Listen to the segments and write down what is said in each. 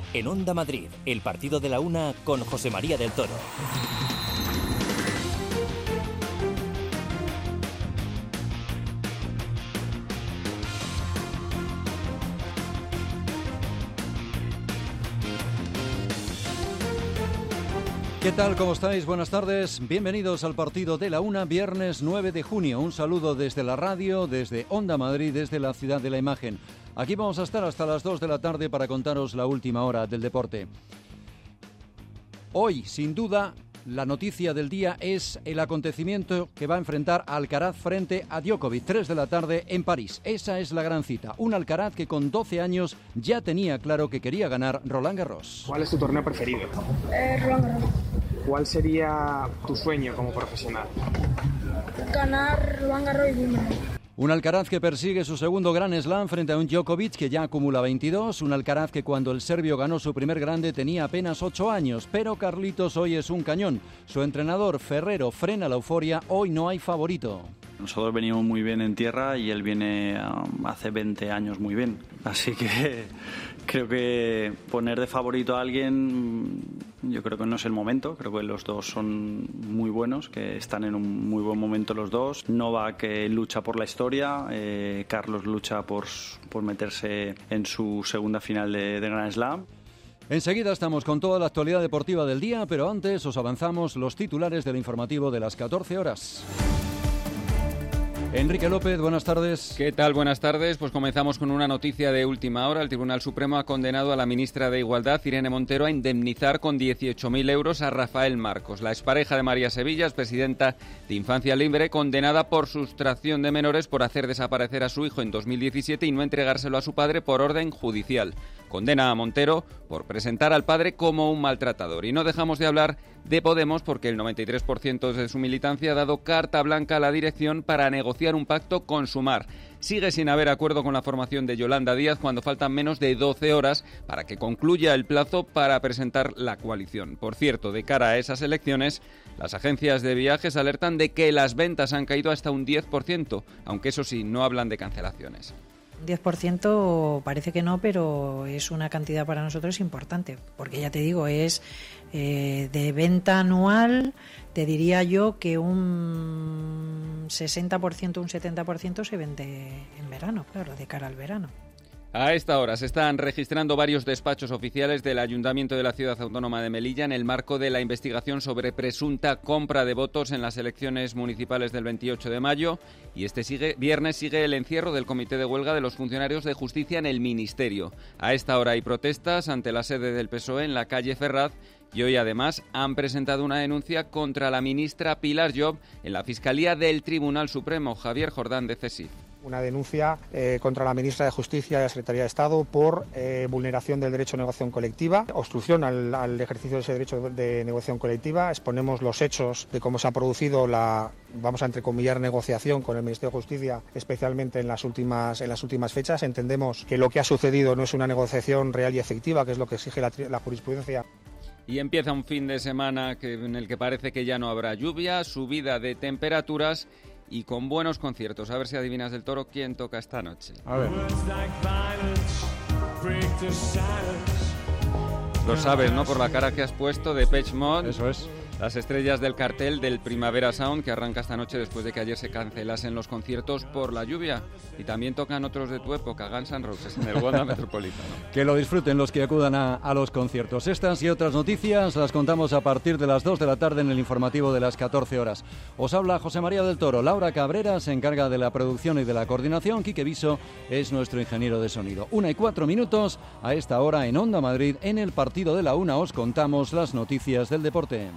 En Onda Madrid, el partido de la una con José María del Toro. ¿Qué tal? ¿Cómo estáis? Buenas tardes. Bienvenidos al partido de la una, viernes 9 de junio. Un saludo desde la radio, desde Onda Madrid, desde la ciudad de la imagen. Aquí vamos a estar hasta las 2 de la tarde para contaros la última hora del deporte. Hoy, sin duda, la noticia del día es el acontecimiento que va a enfrentar a Alcaraz frente a Djokovic, 3 de la tarde en París. Esa es la gran cita. Un Alcaraz que con 12 años ya tenía claro que quería ganar Roland Garros. ¿Cuál es tu torneo preferido? Roland Garros. ¿Cuál sería tu sueño como profesional? Ganar Roland Garros y Wimbledon. Un Alcaraz que persigue su segundo Grand Slam frente a un Djokovic que ya acumula 22. Un Alcaraz que cuando el serbio ganó su primer grande tenía apenas 8 años. Pero Carlitos hoy es un cañón. Su entrenador Ferrero frena la euforia. Hoy no hay favorito. Nosotros venimos muy bien en tierra y él viene hace 20 años muy bien. Así que creo que poner de favorito a alguien, yo creo que no es el momento. Creo que los dos son muy buenos, que están en un muy buen momento los dos. Novak lucha por la historia, Carlos lucha por meterse en su segunda final de Grand Slam. Enseguida estamos con toda la actualidad deportiva del día, pero antes os avanzamos los titulares del informativo de las 14 horas. Enrique López, buenas tardes. ¿Qué tal? Buenas tardes. Pues comenzamos con una noticia de última hora. El Tribunal Supremo ha condenado a la ministra de Igualdad, Irene Montero, a indemnizar con 18.000 euros a Rafael Marcos, la expareja de María Sevilla, presidenta de Infancia Libre, condenada por sustracción de menores por hacer desaparecer a su hijo en 2017 y no entregárselo a su padre por orden judicial. Condena a Montero por presentar al padre como un maltratador. Y no dejamos de hablar de Podemos porque el 93% de su militancia ha dado carta blanca a la dirección para negociar un pacto con Sumar. Sigue sin haber acuerdo con la formación de Yolanda Díaz cuando faltan menos de 12 horas para que concluya el plazo para presentar la coalición. Por cierto, de cara a esas elecciones, las agencias de viajes alertan de que las ventas han caído hasta un 10%, aunque eso sí, no hablan de cancelaciones. 10% parece que no, pero es una cantidad para nosotros importante, porque ya te digo, es de venta anual, te diría yo que un 60%, un 70% se vende en verano, claro, de cara al verano. A esta hora se están registrando varios despachos oficiales del Ayuntamiento de la Ciudad Autónoma de Melilla en el marco de la investigación sobre presunta compra de votos en las elecciones municipales del 28 de mayo y viernes sigue el encierro del comité de huelga de los funcionarios de justicia en el Ministerio. A esta hora hay protestas ante la sede del PSOE en la calle Ferraz y hoy además han presentado una denuncia contra la ministra Pilar Llop en la Fiscalía del Tribunal Supremo, Javier Jordán de CESIF. Una denuncia contra la ministra de Justicia y la Secretaría de Estado por vulneración del derecho a negociación colectiva, obstrucción al ejercicio de ese derecho de negociación colectiva. Exponemos los hechos de cómo se ha producido la, vamos a entrecomillar, negociación con el Ministerio de Justicia, especialmente en las últimas fechas. Entendemos que lo que ha sucedido no es una negociación real y efectiva, que es lo que exige la jurisprudencia. Y empieza un fin de semana en el que parece que ya no habrá lluvia, subida de temperaturas y con buenos conciertos. A ver si adivinas del Toro quién toca esta noche. A ver. Lo sabes, ¿no? Por la cara que has puesto de Depeche Mode. Eso es. Las estrellas del cartel del Primavera Sound que arranca esta noche después de que ayer se cancelasen los conciertos por la lluvia. Y también tocan otros de tu época, Guns N' Roses, en el Wanda Metropolitano. Que lo disfruten los que acudan a los conciertos. Estas y otras noticias las contamos a partir de las 2 de la tarde en el informativo de las 14 horas. Os habla José María del Toro. Laura Cabrera se encarga de la producción y de la coordinación. Quique Viso es nuestro ingeniero de sonido. 1:04 a esta hora en Onda Madrid. En el partido de la una os contamos las noticias del deporte.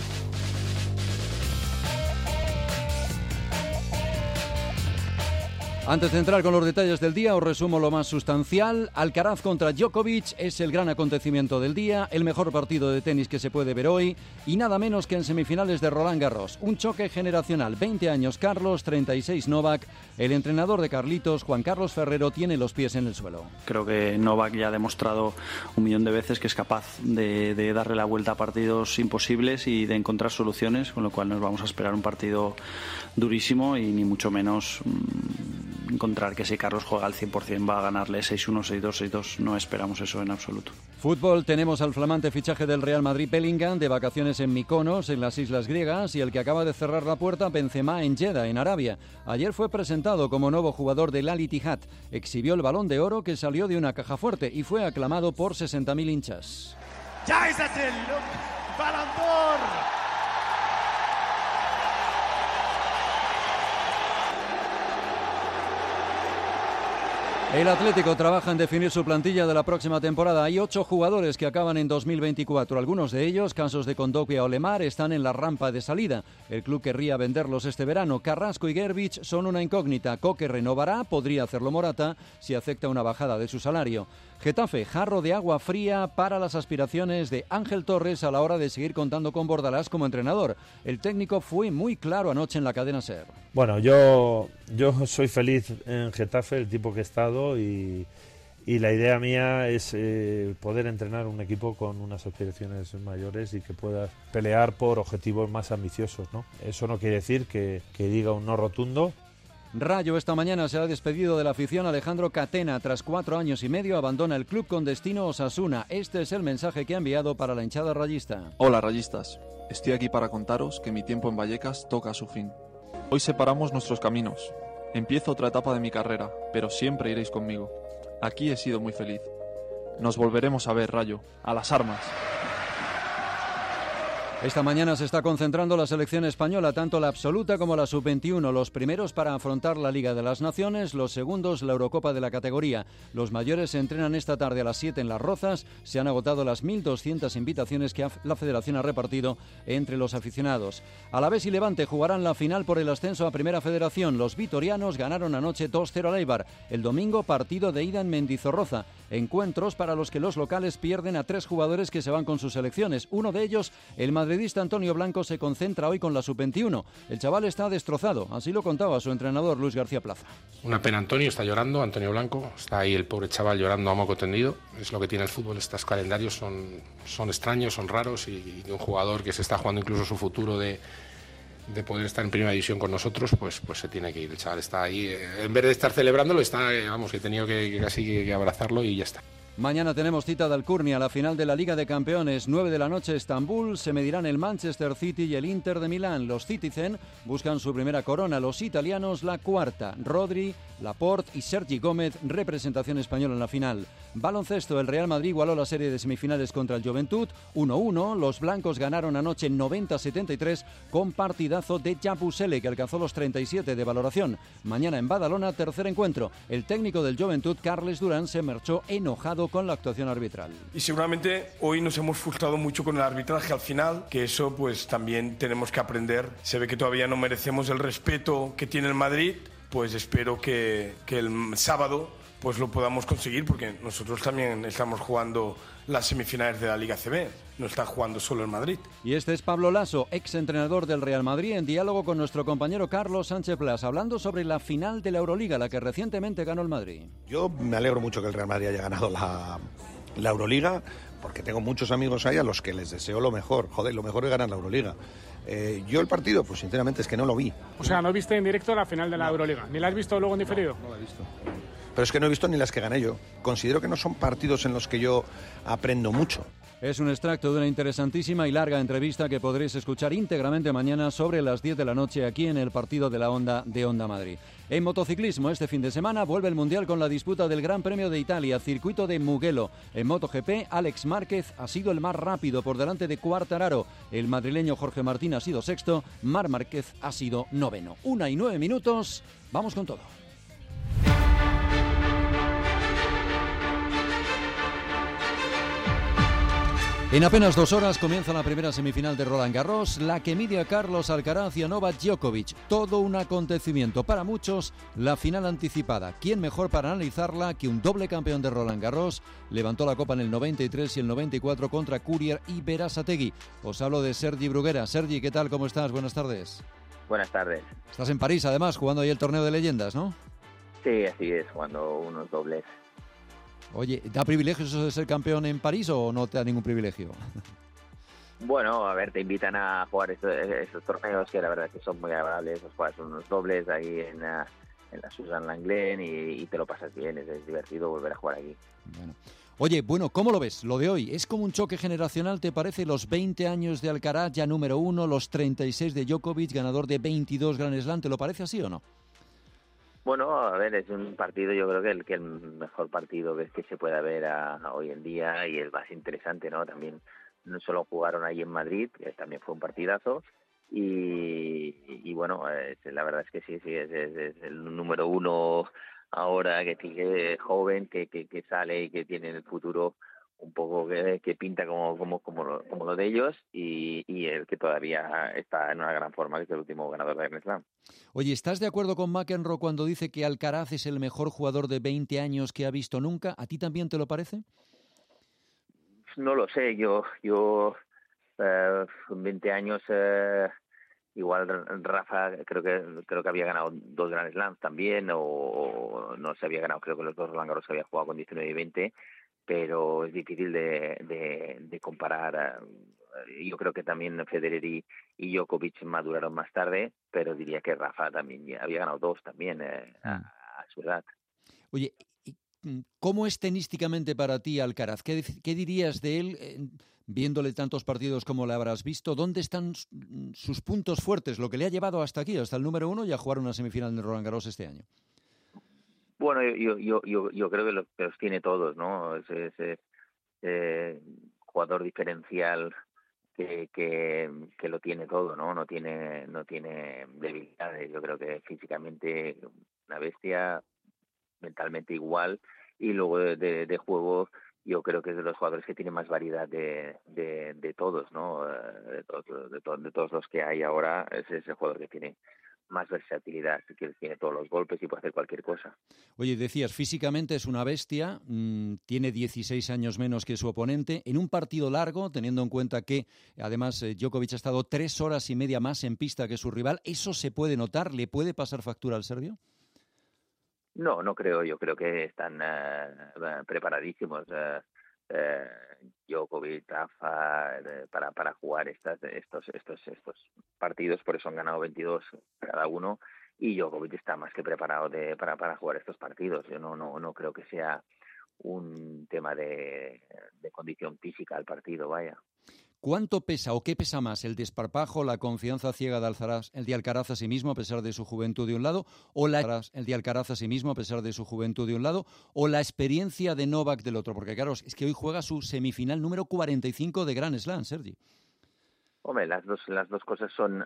Antes de entrar con los detalles del día, os resumo lo más sustancial. Alcaraz contra Djokovic es el gran acontecimiento del día, el mejor partido de tenis que se puede ver hoy y nada menos que en semifinales de Roland Garros. Un choque generacional, 20 años Carlos, 36 Novak. El entrenador de Carlitos, Juan Carlos Ferrero, tiene los pies en el suelo. Creo que Novak ya ha demostrado 1.000.000 de veces que es capaz de darle la vuelta a partidos imposibles y de encontrar soluciones, con lo cual nos vamos a esperar un partido durísimo y ni mucho menos encontrar que si Carlos juega al 100% va a ganarle 6-1, 6-2, 6-2. No esperamos eso en absoluto. Fútbol, tenemos al flamante fichaje del Real Madrid Bellingham de vacaciones en Mykonos, en las Islas Griegas, y el que acaba de cerrar la puerta Benzema en Jeddah, en Arabia. Ayer fue presentado como nuevo jugador del Al Ittihad. Exhibió el Balón de Oro que salió de una caja fuerte y fue aclamado por 60.000 hinchas. جائزة البالون دور. El Atlético trabaja en definir su plantilla de la próxima temporada. Hay 8 jugadores que acaban en 2024. Algunos de ellos, casos de Kondogbia o Lemar, están en la rampa de salida. El club querría venderlos este verano. Carrasco y Gervich son una incógnita. Coque renovará, podría hacerlo Morata si acepta una bajada de su salario. Getafe, jarro de agua fría para las aspiraciones de Ángel Torres a la hora de seguir contando con Bordalás como entrenador. El técnico fue muy claro anoche en la cadena SER. Bueno, yo soy feliz en Getafe, el tipo que he estado, y la idea mía es poder entrenar un equipo con unas aspiraciones mayores y que pueda pelear por objetivos más ambiciosos, ¿no? Eso no quiere decir que diga un no rotundo. Rayo esta mañana se ha despedido de la afición. Alejandro Catena, tras 4 años y medio, abandona el club con destino Osasuna. Este es el mensaje que ha enviado para la hinchada rayista. Hola rayistas, estoy aquí para contaros que mi tiempo en Vallecas toca a su fin. Hoy separamos nuestros caminos. Empiezo otra etapa de mi carrera, pero siempre iréis conmigo. Aquí he sido muy feliz. Nos volveremos a ver, Rayo. A las armas. Esta mañana se está concentrando la selección española, tanto la absoluta como la sub-21, los primeros para afrontar la Liga de las Naciones, los segundos la Eurocopa de la categoría. Los mayores se entrenan esta tarde a las 7 en Las Rozas. Se han agotado las 1.200 invitaciones que la Federación ha repartido entre los aficionados. Alavés y Levante jugarán la final por el ascenso a Primera Federación. Los vitorianos ganaron anoche 2-0 al Eibar. El domingo, partido de ida en Mendizorroza. Encuentros para los que los locales pierden a 3 jugadores que se van con sus selecciones. Uno de ellos, el madridista Antonio Blanco, se concentra hoy con la sub-21. El chaval está destrozado, así lo contaba su entrenador Luis García Plaza. Una pena, Antonio está llorando, Antonio Blanco, está ahí el pobre chaval llorando a moco tendido. Es lo que tiene el fútbol, estos calendarios son extraños, son raros, y un jugador que se está jugando incluso su futuro de poder estar en primera división con nosotros, pues se tiene que ir. El chaval está ahí, en vez de estar celebrándolo, que he tenido que casi abrazarlo y ya está. Mañana tenemos cita de Alcurnia, la final de la Liga de Campeones, 9 de la noche, Estambul. Se medirán el Manchester City y el Inter de Milán. Los Citizen buscan su primera corona, los italianos la cuarta. Rodri, Laporte y Sergi Gómez, representación española en la final. Baloncesto, el Real Madrid igualó la serie de semifinales contra el Juventud, 1-1. Los blancos ganaron anoche 90-73 con partidazo de Yabusele, que alcanzó los 37 de valoración. Mañana en Badalona, tercer encuentro. El técnico del Juventud, Carles Durán, se marchó enojado con la actuación arbitral. Y seguramente hoy nos hemos frustrado mucho con el arbitraje al final, que eso pues también tenemos que aprender. Se ve que todavía no merecemos el respeto que tiene el Madrid, pues espero que el sábado pues lo podamos conseguir, porque nosotros también estamos jugando las semifinales de la Liga CB, no está jugando solo el Madrid. Y este es Pablo Laso, ex entrenador del Real Madrid, en diálogo con nuestro compañero Carlos Sánchez Plas, hablando sobre la final de la Euroliga, la que recientemente ganó el Madrid. Yo me alegro mucho que el Real Madrid haya ganado la Euroliga, porque tengo muchos amigos ahí a los que les deseo lo mejor. Joder, lo mejor es ganar la Euroliga. Yo el partido, pues sinceramente es que no lo vi. O sea, ¿no viste en directo la final de la Euroliga? ¿Ni la has visto luego en diferido? No la he visto. Pero es que no he visto ni las que gané yo. Considero que no son partidos en los que yo aprendo mucho. Es un extracto de una interesantísima y larga entrevista que podréis escuchar íntegramente mañana sobre las 10 de la noche aquí en el partido de la Onda de Onda Madrid. En motociclismo, este fin de semana vuelve el Mundial con la disputa del Gran Premio de Italia, circuito de Mugello. En MotoGP, Alex Márquez ha sido el más rápido por delante de Quartararo. El madrileño Jorge Martín ha sido sexto, Marc Márquez ha sido noveno. 1:09, vamos con todo. En apenas 2 horas comienza la primera semifinal de Roland Garros, la que mide a Carlos Alcaraz y a Novak Djokovic. Todo un acontecimiento. Para muchos, la final anticipada. ¿Quién mejor para analizarla que un doble campeón de Roland Garros? Levantó la copa en el 93 y el 94 contra Courier y Berasategui. Os hablo de Sergi Bruguera. Sergi, ¿qué tal? ¿Cómo estás? Buenas tardes. Buenas tardes. Estás en París, además, jugando ahí el torneo de leyendas, ¿no? Sí, así es, jugando unos dobles. Oye, ¿da privilegio eso de ser campeón en París o no te da ningún privilegio? Bueno, a ver, te invitan a jugar esos torneos que la verdad que son muy agradables. Juegas unos dobles ahí la Susan Langlen y te lo pasas bien, es divertido volver a jugar aquí. Oye, ¿cómo lo ves? Lo de hoy, ¿es como un choque generacional, te parece? Los 20 años de Alcaraz, ya número 1, los 36 de Djokovic, ganador de 22 Grand Slam, ¿te lo parece así o no? Bueno, a ver, es un partido, yo creo que el mejor partido que se pueda ver hoy en día y el más interesante, ¿no? También no solo jugaron ahí en Madrid, que también fue un partidazo, y bueno, la verdad es que sí, es el número 1 ahora, que sigue joven, que sale y que tiene el futuro un poco que pinta como lo de ellos, y el que todavía está en una gran forma, que es el último ganador de Grand Slam. Oye, ¿estás de acuerdo con McEnroe cuando dice que Alcaraz es el mejor jugador de 20 años que ha visto nunca? ¿A ti también te lo parece? No lo sé, yo 20 años, igual Rafa creo que había ganado 2 Grand Slams también, o no se había ganado, creo que los 2 Roland Garros se había jugado con 19 y 20, pero es difícil de comparar. Yo creo que también Federer y Djokovic maduraron más tarde, pero diría que Rafa también había ganado 2 también a su edad. Oye, ¿cómo es tenísticamente para ti Alcaraz? ¿Qué dirías de él, viéndole tantos partidos como le habrás visto? ¿Dónde están sus puntos fuertes, lo que le ha llevado hasta aquí, hasta el número 1 y a jugar una semifinal de Roland Garros este año? Bueno, yo creo que los tiene todos, ¿no? Es jugador diferencial que lo tiene todo, ¿no? No tiene debilidades. Yo creo que físicamente una bestia, mentalmente igual, y luego de juego yo creo que es de los jugadores que tiene más variedad de todos, ¿no? De todos los que hay ahora, es el jugador que tiene más versatilidad, que tiene todos los golpes y puede hacer cualquier cosa. Oye, decías, físicamente es una bestia, tiene 16 años menos que su oponente. En un partido largo, teniendo en cuenta que además Djokovic ha estado 3 horas y media más en pista que su rival, ¿eso se puede notar? ¿Le puede pasar factura al serbio? No creo. Yo creo que están preparadísimos Djokovic, Rafa, para jugar estos partidos. Por eso han ganado 22 cada uno, y Djokovic está más que preparado para jugar estos partidos. Yo no creo que sea un tema de condición física al partido, vaya. ¿Cuánto pesa o qué pesa más, el desparpajo, la confianza ciega el de Alcaraz a sí mismo a pesar de su juventud de un lado, o el de Alcaraz a sí mismo a pesar de su juventud de un lado, o la experiencia de Novak del otro? Porque claro, es que hoy juega su semifinal número 45 de Grand Slam, Sergi. Hombre, las dos cosas son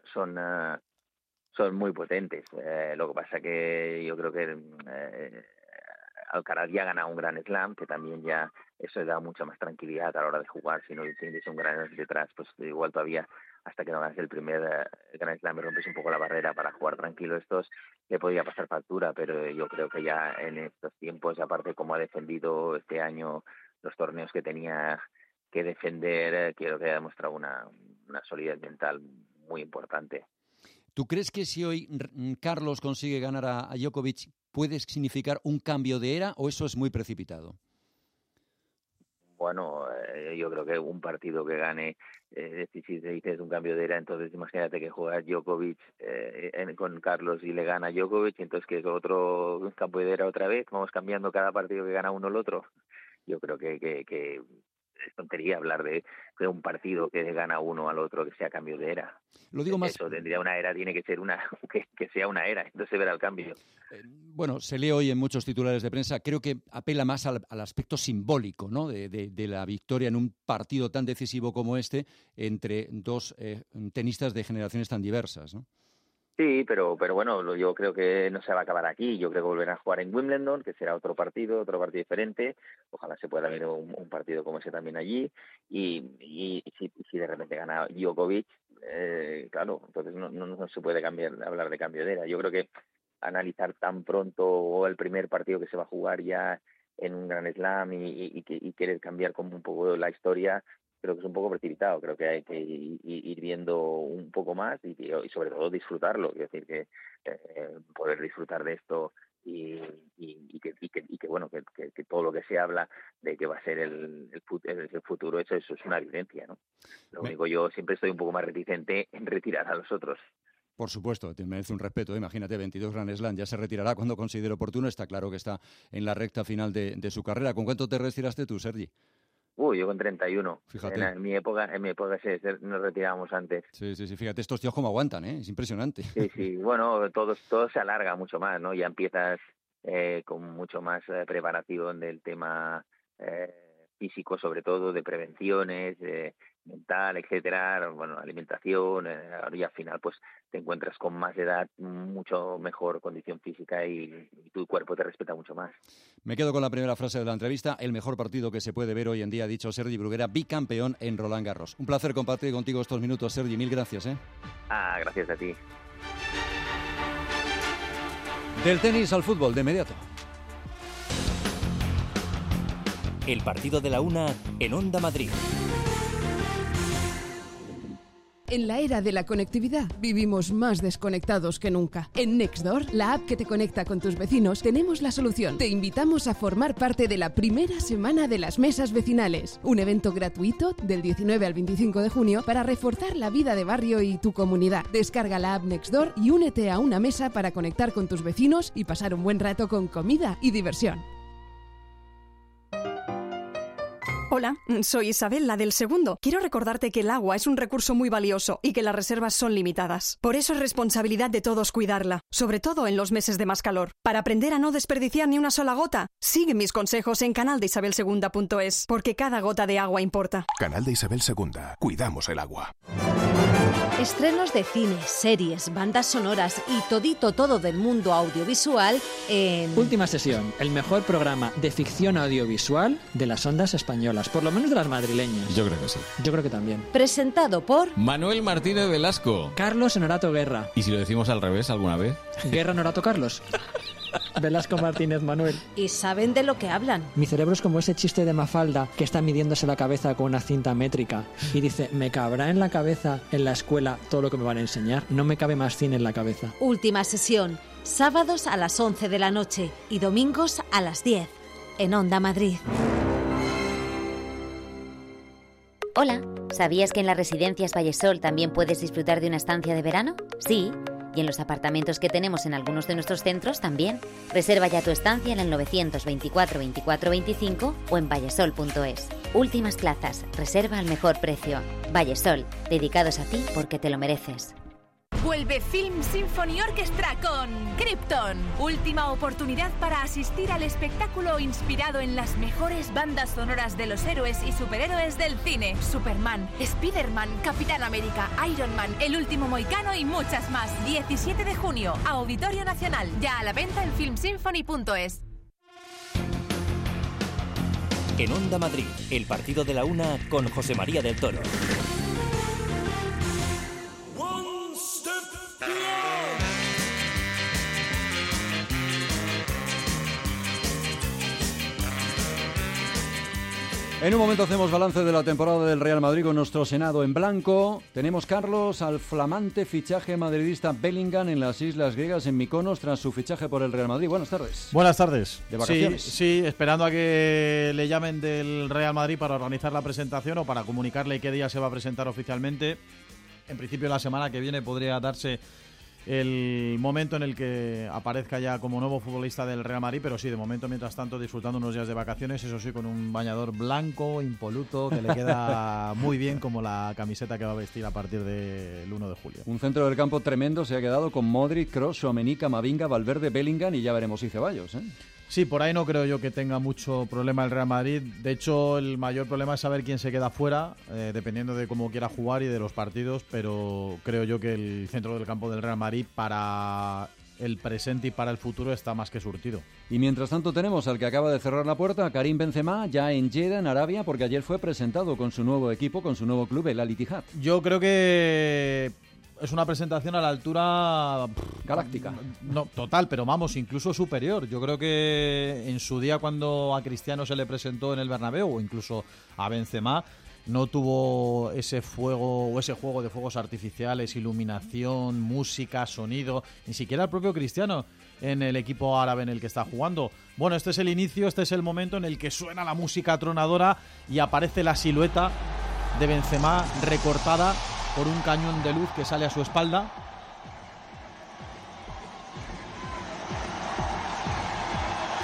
muy potentes. Lo que pasa que yo creo que Alcaraz ya ha ganado un Grand Slam, que también ya eso da mucha más tranquilidad a la hora de jugar. Si no tienes un Grand Slam detrás, pues igual todavía hasta que no ganes el primer Grand Slam y rompes un poco la barrera para jugar tranquilo estos, le podría pasar factura, pero yo creo que ya en estos tiempos, aparte como ha defendido este año los torneos que tenía que defender, creo que ha demostrado una solidez mental muy importante. ¿Tú crees que si hoy Carlos consigue ganar a Djokovic puede significar un cambio de era, o eso es muy precipitado? Bueno, yo creo que un partido que gane, si te dices un cambio de era, entonces imagínate que juega Djokovic con Carlos y le gana Djokovic, entonces que es otro cambio de era otra vez, vamos cambiando cada partido que gana uno el otro. Yo creo que es tontería hablar de un partido que gana uno al otro que sea cambio de era. Lo digo más. Eso tendría una era, tiene que ser que sea una era, entonces se verá el cambio. Bueno, se lee hoy en muchos titulares de prensa, creo que apela más al aspecto simbólico, ¿no? de la victoria en un partido tan decisivo como este entre dos tenistas de generaciones tan diversas, ¿no? Sí, pero bueno, yo creo que no se va a acabar aquí. Yo creo que volverán a jugar en Wimbledon, que será otro partido diferente. Ojalá se pueda ver un partido como ese también allí. Y si de repente gana Djokovic, claro, entonces no se puede hablar de cambio de era. Yo creo que analizar tan pronto el primer partido que se va a jugar ya en un Grand Slam y querer cambiar como un poco la historia, creo que es un poco precipitado. Creo que hay que ir viendo un poco más y sobre todo disfrutarlo. Quiero decir que poder disfrutar de esto y que bueno, que todo lo que se habla de que va a ser el futuro, eso es una evidencia, ¿no? Lo único, yo siempre estoy un poco más reticente en retirar a los otros. Por supuesto, te merece un respeto. Imagínate, 22 Grand Slam, ya se retirará cuando considere oportuno. Está claro que está en la recta final de su carrera. ¿Con cuánto te retiraste tú, Sergi? Yo con 31. Fíjate. En mi época nos retirábamos antes. Sí, fíjate estos tíos cómo aguantan, ¿eh? Es impresionante. Sí, bueno, todo se alarga mucho más, ¿no? Ya empiezas con mucho más preparación del tema físico, sobre todo, de prevenciones, mental, etcétera, bueno, alimentación, y al final pues te encuentras con más edad, mucho mejor condición física y tu cuerpo te respeta mucho más. Me quedo con la primera frase de la entrevista: el mejor partido que se puede ver hoy en día, ha dicho Sergi Bruguera, bicampeón en Roland Garros. Un placer compartir contigo estos minutos, Sergi, mil gracias. Gracias a ti. Del tenis al fútbol, de inmediato. El partido de la una en Onda Madrid. En la era de la conectividad, vivimos más desconectados que nunca. En Nextdoor, la app que te conecta con tus vecinos, tenemos la solución. Te invitamos a formar parte de la primera semana de las mesas vecinales, un evento gratuito del 19 al 25 de junio para reforzar la vida de barrio y tu comunidad. Descarga la app Nextdoor y únete a una mesa para conectar con tus vecinos y pasar un buen rato con comida y diversión. Hola, soy Isabel, la del segundo. Quiero recordarte que el agua es un recurso muy valioso y que las reservas son limitadas. Por eso es responsabilidad de todos cuidarla, sobre todo en los meses de más calor. Para aprender a no desperdiciar ni una sola gota, sigue mis consejos en canaldeisabelsegunda.es, porque cada gota de agua importa. Canal de Isabel II. Cuidamos el agua. Estrenos de cine, series, bandas sonoras y todo del mundo audiovisual en... Última Sesión, el mejor programa de ficción audiovisual de las ondas españolas, por lo menos de las madrileñas. Yo creo que sí. Yo creo que también. Presentado por... Manuel Martínez Velasco. Carlos Honorato Guerra. ¿Y si lo decimos al revés alguna vez? Guerra Honorato Carlos. Velasco Martínez Manuel. ¿Y saben de lo que hablan? Mi cerebro es como ese chiste de Mafalda que está midiéndose la cabeza con una cinta métrica y dice, ¿me cabrá en la cabeza en la escuela todo lo que me van a enseñar? No me cabe más cine en la cabeza. Última Sesión, sábados a las 11 de la noche y domingos a las 10 en Onda Madrid. Hola, ¿sabías que en las residencias Vallesol también puedes disfrutar de una estancia de verano? Sí. Y en los apartamentos que tenemos en algunos de nuestros centros también. Reserva ya tu estancia en el 924 24 25 o en vallesol.es. Últimas plazas, reserva al mejor precio. Vallesol, dedicados a ti porque te lo mereces. Vuelve Film Symphony Orchestra con Krypton. Última oportunidad para asistir al espectáculo inspirado en las mejores bandas sonoras de los héroes y superhéroes del cine. Superman, Spider-Man, Capitán América, Iron Man, El Último Mohicano y muchas más. 17 de junio, Auditorio Nacional. Ya a la venta en filmsymphony.es. En Onda Madrid, el partido de la una con José María del Toro. En un momento hacemos balance de la temporada del Real Madrid con nuestro Senado en blanco. Tenemos, Carlos, al flamante fichaje madridista Bellingham en las Islas Griegas, en Mykonos, tras su fichaje por el Real Madrid. Buenas tardes. Buenas tardes. ¿De vacaciones? Sí, esperando a que le llamen del Real Madrid para organizar la presentación o para comunicarle qué día se va a presentar oficialmente. En principio, la semana que viene podría darse el momento en el que aparezca ya como nuevo futbolista del Real Madrid, pero sí, de momento, mientras tanto, disfrutando unos días de vacaciones, eso sí, con un bañador blanco, impoluto, que le queda muy bien, como la camiseta que va a vestir a partir del 1 de julio. Un centro del campo tremendo se ha quedado con Modric, Kroos, Tchouaméni, Camavinga, Valverde, Bellingham y ya veremos si Ceballos, ¿eh? Sí, por ahí no creo yo que tenga mucho problema el Real Madrid. De hecho, el mayor problema es saber quién se queda fuera, dependiendo de cómo quiera jugar y de los partidos, pero creo yo que el centro del campo del Real Madrid para el presente y para el futuro está más que surtido. Y mientras tanto tenemos al que acaba de cerrar la puerta, a Karim Benzema, ya en Jeddah, en Arabia, porque ayer fue presentado con su nuevo equipo, con su nuevo club, el Al Ittihad. Yo creo que es una presentación a la altura galáctica. No, total, pero vamos, incluso superior. Yo creo que en su día, cuando a Cristiano se le presentó en el Bernabéu, o incluso a Benzema, no tuvo ese fuego o ese juego de fuegos artificiales, iluminación, música, sonido, ni siquiera el propio Cristiano en el equipo árabe en el que está jugando. Bueno, este es el inicio, este es el momento en el que suena la música atronadora y aparece la silueta de Benzema recortada por un cañón de luz que sale a su espalda.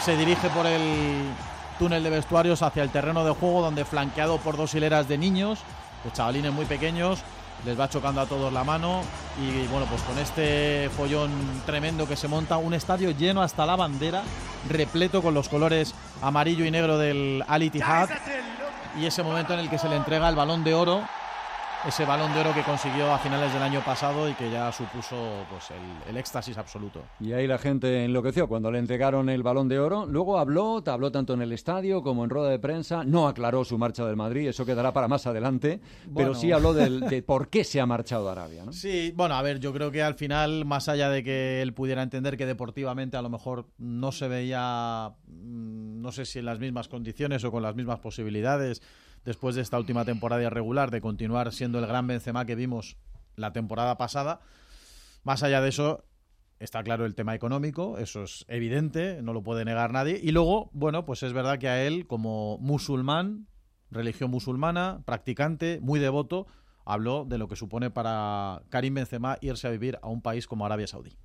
se dirige por el túnel de vestuarios hacia el terreno de juego, donde flanqueado por 2 hileras de niños, de chavalines muy pequeños, les va chocando a todos la mano y bueno, pues con este follón tremendo que se monta, un estadio lleno hasta la bandera, repleto con los colores amarillo y negro del Al Ittihad, y ese momento en el que se le entrega el Balón de Oro, ese Balón de Oro que consiguió a finales del año pasado y que ya supuso pues el éxtasis absoluto. Y ahí la gente enloqueció cuando le entregaron el Balón de Oro. Luego habló tanto en el estadio como en rueda de prensa. No aclaró su marcha del Madrid, eso quedará para más adelante, pero sí habló de por qué se ha marchado de Arabia, ¿no? Sí, bueno, a ver, yo creo que al final, más allá de que él pudiera entender que deportivamente a lo mejor no se veía, no sé si en las mismas condiciones o con las mismas posibilidades, después de esta última temporada irregular, de continuar siendo el gran Benzema que vimos la temporada pasada. Más allá de eso, está claro el tema económico, eso es evidente, no lo puede negar nadie. Y luego, bueno, pues es verdad que a él, como musulmán, religión musulmana, practicante, muy devoto, habló de lo que supone para Karim Benzema irse a vivir a un país como Arabia Saudí.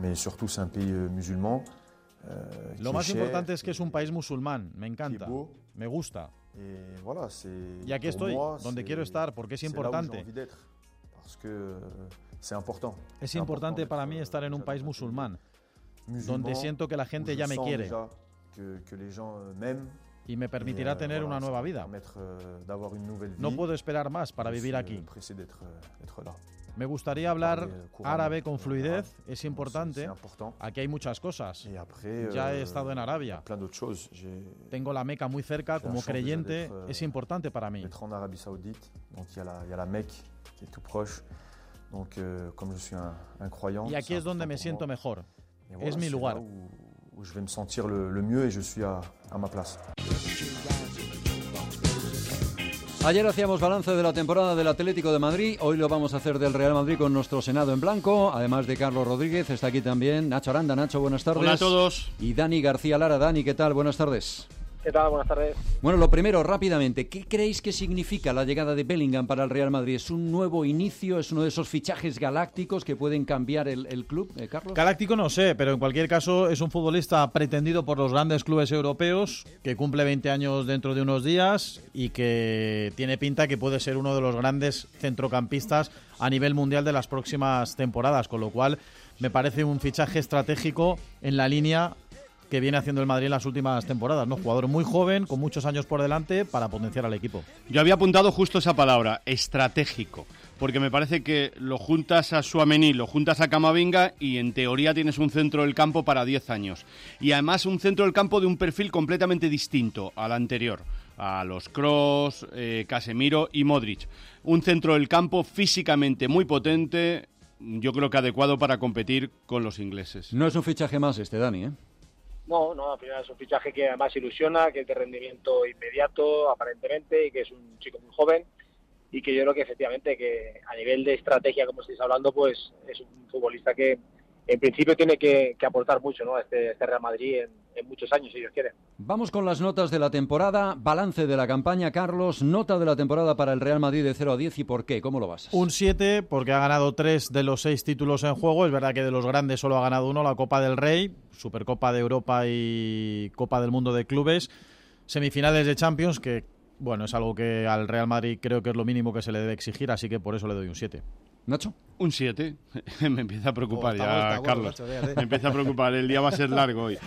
Lo más importante es que es un país musulmán, me encanta, me gusta. Y aquí estoy, donde quiero estar, porque es importante. Es importante para mí estar en un país musulmán, donde siento que la gente ya me quiere y me permitirá tener una nueva vida. No puedo esperar más para vivir aquí. Me gustaría hablar árabe con fluidez, es importante. Aquí hay muchas cosas. Ya he estado en Arabia. Tengo la Meca muy cerca, como creyente, es importante para mí. Y aquí es donde me siento mejor. Es mi lugar. Ayer hacíamos balance de la temporada del Atlético de Madrid, hoy lo vamos a hacer del Real Madrid con nuestro Senado en blanco, además de Carlos Rodríguez, está aquí también Nacho Aranda. Nacho, buenas tardes. Hola a todos. Y Dani García Lara. Dani, ¿qué tal? Buenas tardes. ¿Qué tal? Buenas tardes. Bueno, lo primero, rápidamente, ¿qué creéis que significa la llegada de Bellingham para el Real Madrid? ¿Es un nuevo inicio? ¿Es uno de esos fichajes galácticos que pueden cambiar el club, Carlos? Galáctico no sé, pero en cualquier caso es un futbolista pretendido por los grandes clubes europeos, que cumple 20 años dentro de unos días y que tiene pinta que puede ser uno de los grandes centrocampistas a nivel mundial de las próximas temporadas, con lo cual me parece un fichaje estratégico en la línea que viene haciendo el Madrid en las últimas temporadas, ¿no? Jugador muy joven, con muchos años por delante para potenciar al equipo. Yo había apuntado justo esa palabra, estratégico, porque me parece que lo juntas a Tchouaméni, lo juntas a Camavinga y en teoría tienes un centro del campo para 10 años. Y además un centro del campo de un perfil completamente distinto al anterior, a los Kroos, Casemiro y Modric. Un centro del campo físicamente muy potente, yo creo que adecuado para competir con los ingleses. No es un fichaje más este, Dani, ¿eh? No, al final es un fichaje que además ilusiona, que es de rendimiento inmediato, aparentemente, y que es un chico muy joven, y que yo creo que efectivamente que a nivel de estrategia, como estáis hablando, pues es un futbolista que en principio tiene que aportar mucho, ¿no? a este Real Madrid en muchos años, si Dios quiere. Vamos con las notas de la temporada, balance de la campaña. Carlos, nota de la temporada para el Real Madrid de 0 a 10 y ¿por qué? ¿Cómo lo vas? Un 7 porque ha ganado 3 de los 6 títulos en juego. Es verdad que de los grandes solo ha ganado uno, la Copa del Rey, Supercopa de Europa y Copa del Mundo de Clubes. Semifinales de Champions, que bueno, es algo que al Real Madrid creo que es lo mínimo que se le debe exigir, así que por eso le doy un 7. ¿Nacho? Un 7. Me empieza a preocupar Carlos. Nacho, me empieza a preocupar, el día va a ser largo hoy.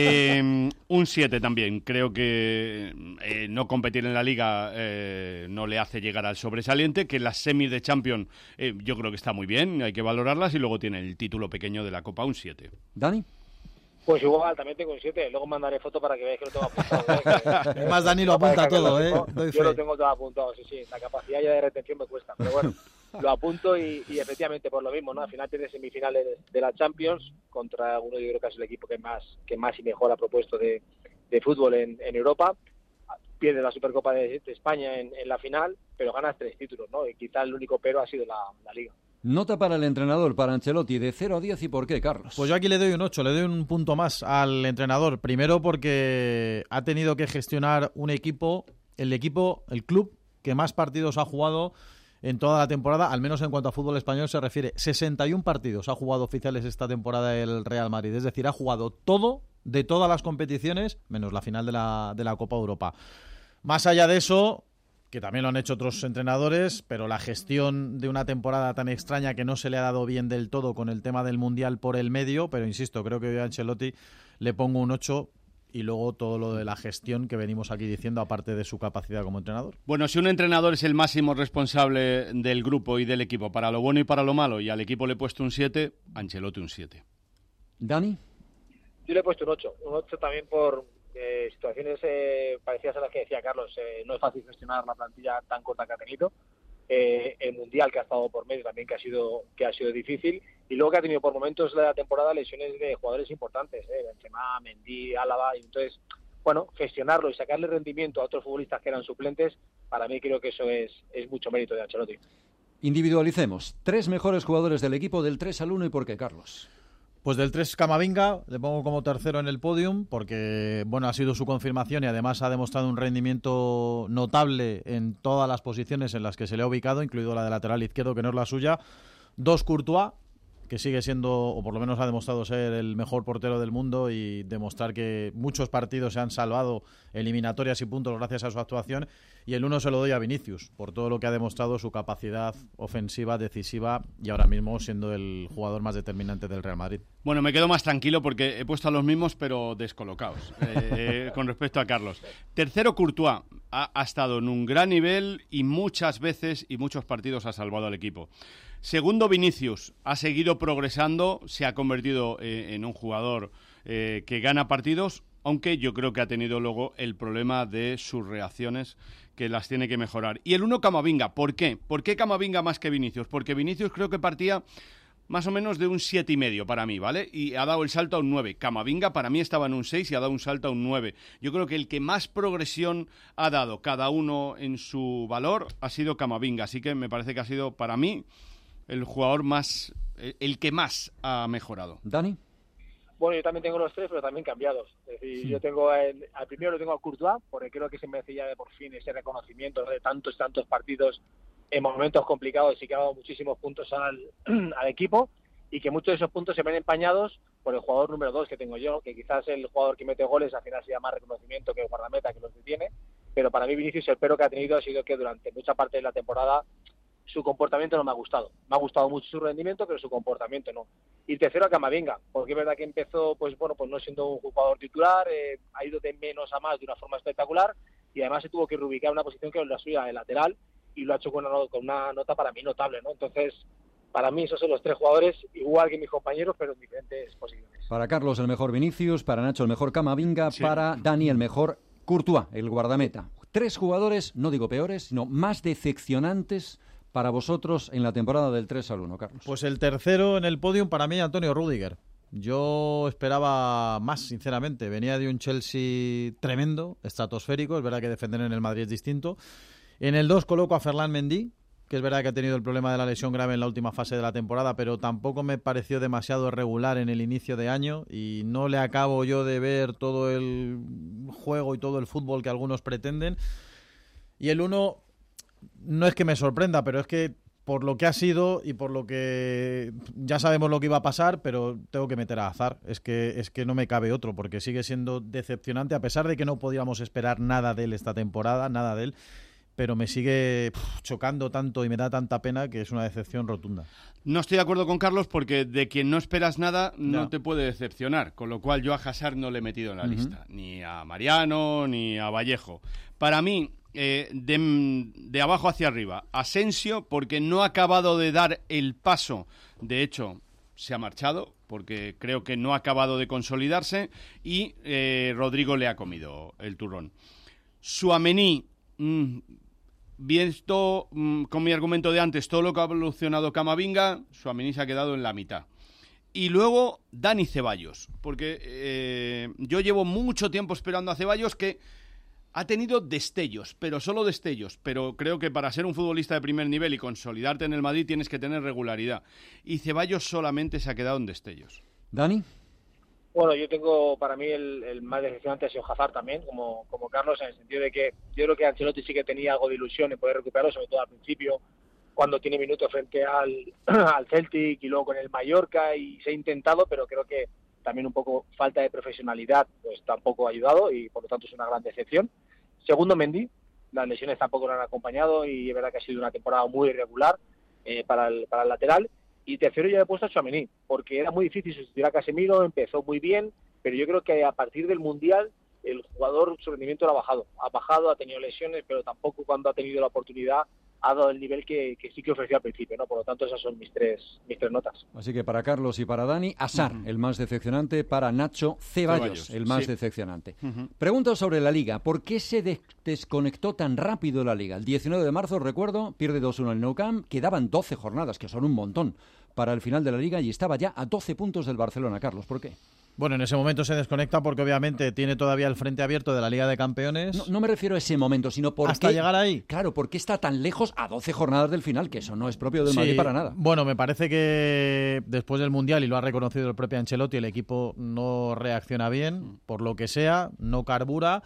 Un 7 también. Creo que no competir en la Liga no le hace llegar al sobresaliente, que las semis de Champions yo creo que está muy bien, hay que valorarlas, y luego tiene el título pequeño de la Copa, un 7. ¿Dani? Pues igual, también tengo un 7. Luego mandaré foto para que veáis que lo tengo apuntado. Además, Dani lo apunta todo, Yo lo tengo todo apuntado, sí. La capacidad ya de retención me cuesta, pero bueno, lo apunto y efectivamente por lo mismo, ¿no? Al final tiene semifinales de la Champions contra uno, yo creo que es el equipo que más y mejor ha propuesto de fútbol en Europa. Pierde la Supercopa de España en la final, pero ganas 3 títulos, ¿no? Y quizá el único pero ha sido la Liga. Nota para el entrenador, para Ancelotti, de 0 a 10 y ¿por qué, Carlos? Pues yo aquí le doy un 8, le doy un punto más al entrenador. Primero porque ha tenido que gestionar un equipo, el club que más partidos ha jugado en toda la temporada, al menos en cuanto a fútbol español se refiere. 61 partidos ha jugado oficiales esta temporada el Real Madrid, es decir, ha jugado todo de todas las competiciones, menos la final de la Copa Europa. Más allá de eso, que también lo han hecho otros entrenadores, pero la gestión de una temporada tan extraña que no se le ha dado bien del todo con el tema del Mundial por el medio, pero insisto, creo que hoy a Ancelotti le pongo un 8, y luego todo lo de la gestión que venimos aquí diciendo, aparte de su capacidad como entrenador. Bueno, si un entrenador es el máximo responsable del grupo y del equipo, para lo bueno y para lo malo, y al equipo le he puesto un 7, Ancelotti un 7. ¿Dani? Yo le he puesto un 8. Un 8 también por situaciones parecidas a las que decía Carlos. No es fácil gestionar la plantilla tan corta que ha tenido. El Mundial que ha estado por medio también que ha sido difícil, y luego que ha tenido por momentos de la temporada lesiones de jugadores importantes, Benzema, Mendy, Álava, y entonces, bueno, gestionarlo y sacarle rendimiento a otros futbolistas que eran suplentes, para mí creo que eso es mucho mérito de Ancelotti. Individualicemos. 3 mejores jugadores del equipo del 3 al 1, ¿y por qué, Carlos? Pues del 3, Camavinga, le pongo como tercero en el podium, porque bueno, ha sido su confirmación y además ha demostrado un rendimiento notable en todas las posiciones en las que se le ha ubicado, incluido la de lateral izquierdo, que no es la suya. 2, Courtois, que sigue siendo, o por lo menos ha demostrado ser el mejor portero del mundo y demostrar que muchos partidos se han salvado, eliminatorias y puntos, gracias a su actuación. Y el 1 se lo doy a Vinicius, por todo lo que ha demostrado, su capacidad ofensiva, decisiva, y ahora mismo siendo el jugador más determinante del Real Madrid. Bueno, me quedo más tranquilo porque he puesto a los mismos, pero descolocados, con respecto a Carlos. Tercero, Courtois. Ha estado en un gran nivel y muchas veces y muchos partidos ha salvado al equipo. Segundo, Vinicius. Ha seguido progresando, se ha convertido en un jugador que gana partidos, aunque yo creo que ha tenido luego el problema de sus reacciones, que las tiene que mejorar. Y el 1, Camavinga. ¿Por qué? ¿Por qué Camavinga más que Vinicius? Porque Vinicius creo que partía más o menos de un 7,5 para mí, ¿vale? Y ha dado el salto a un 9. Camavinga para mí estaba en un 6 y ha dado un salto a un 9. Yo creo que el que más progresión ha dado cada uno en su valor ha sido Camavinga. Así que me parece que ha sido para mí el jugador más, el que más ha mejorado. ¿Dani? Bueno, yo también tengo los 3, pero también cambiados. Es decir, yo tengo al primero lo tengo a Courtois, porque creo que se merece ya de por fin ese reconocimiento, ¿no?, de tantos partidos en momentos complicados y que ha dado muchísimos puntos al equipo, y que muchos de esos puntos se ven empañados por el jugador número 2 que tengo yo, que quizás el jugador que mete goles al final sea más reconocimiento que el guardameta, que los que tiene, pero para mí Vinicius el pero que ha tenido ha sido que durante mucha parte de la temporada su comportamiento no me ha gustado. Me ha gustado mucho su rendimiento, pero su comportamiento no. Y tercero, a Camavinga, porque es verdad que empezó pues no siendo un jugador titular, ha ido de menos a más de una forma espectacular, y además se tuvo que reubicar en una posición que es la suya de lateral, y lo ha hecho con una nota para mí notable, ¿no? Entonces, para mí esos son los 3 jugadores, igual que mis compañeros, pero en diferentes posiciones. Para Carlos el mejor Vinicius, para Nacho el mejor Camavinga, sí. Para Dani el mejor Courtois, el guardameta. 3 jugadores, no digo peores, sino más decepcionantes para vosotros en la temporada del 3 al 1, Carlos. Pues el tercero en el podium para mí, Antonio Rüdiger. Yo esperaba más, sinceramente. Venía de un Chelsea tremendo, estratosférico. Es verdad que defender en el Madrid es distinto. En el 2 coloco a Ferland Mendy, que es verdad que ha tenido el problema de la lesión grave en la última fase de la temporada, pero tampoco me pareció demasiado regular en el inicio de año y no le acabo yo de ver todo el juego y todo el fútbol que algunos pretenden. Y el 1 no es que me sorprenda, pero es que por lo que ha sido y por lo que ya sabemos lo que iba a pasar, pero tengo que meter a Hazard. Es que no me cabe otro, porque sigue siendo decepcionante, a pesar de que no podíamos esperar nada de él esta temporada, nada de él. Pero me sigue chocando tanto y me da tanta pena que es una decepción rotunda. No estoy de acuerdo con Carlos, porque de quien no esperas nada no te puede decepcionar, con lo cual yo a Hazard no le he metido en la lista, ni a Mariano ni a Vallejo. Para mí, de abajo hacia arriba, Asensio, porque no ha acabado de dar el paso, de hecho se ha marchado, porque creo que no ha acabado de consolidarse, y Rodrigo le ha comido el turrón. Tchouaméni, visto con mi argumento de antes todo lo que ha evolucionado Camavinga, Tchouaméni se ha quedado en la mitad. Y luego Dani Ceballos, porque yo llevo mucho tiempo esperando a Ceballos, que ha tenido destellos, pero solo destellos, pero creo que para ser un futbolista de primer nivel y consolidarte en el Madrid tienes que tener regularidad, y Ceballos solamente se ha quedado en destellos. ¿Dani? Bueno, yo tengo, para mí el más decepcionante ha sido Hazard también, como Carlos, en el sentido de que yo creo que Ancelotti sí que tenía algo de ilusión en poder recuperarlo, sobre todo al principio, cuando tiene minutos frente al Celtic y luego con el Mallorca, y se ha intentado, pero creo que también un poco falta de profesionalidad, pues tampoco ha ayudado y por lo tanto es una gran decepción. Segundo, Mendy, las lesiones tampoco lo han acompañado y es verdad que ha sido una temporada muy irregular para el lateral. Y tercero, yo he puesto a Tchouaméni, porque era muy difícil sustituir a Casemiro, empezó muy bien, pero yo creo que a partir del Mundial el jugador, su rendimiento ha bajado, ha tenido lesiones, pero tampoco cuando ha tenido la oportunidad ha dado el nivel que sí que ofrecía al principio, ¿no? Por lo tanto, esas son mis tres notas. Así que para Carlos y para Dani, Azar, el más decepcionante, para Nacho, Ceballos, el más decepcionante. Pregunta sobre la Liga. ¿Por qué se desconectó tan rápido la Liga? El 19 de marzo, recuerdo, pierde 2-1 el Nou Camp, quedaban 12 jornadas, que son un montón, para el final de la Liga y estaba ya a 12 puntos del Barcelona. Carlos, ¿por qué? Bueno, en ese momento se desconecta porque obviamente tiene todavía el frente abierto de la Liga de Campeones. No me refiero a ese momento, sino por hasta llegar ahí. Claro, ¿por qué está tan lejos a 12 jornadas del final? Que eso no es propio del Madrid para nada. Bueno, me parece que después del Mundial, y lo ha reconocido el propio Ancelotti, el equipo no reacciona bien, por lo que sea, no carbura.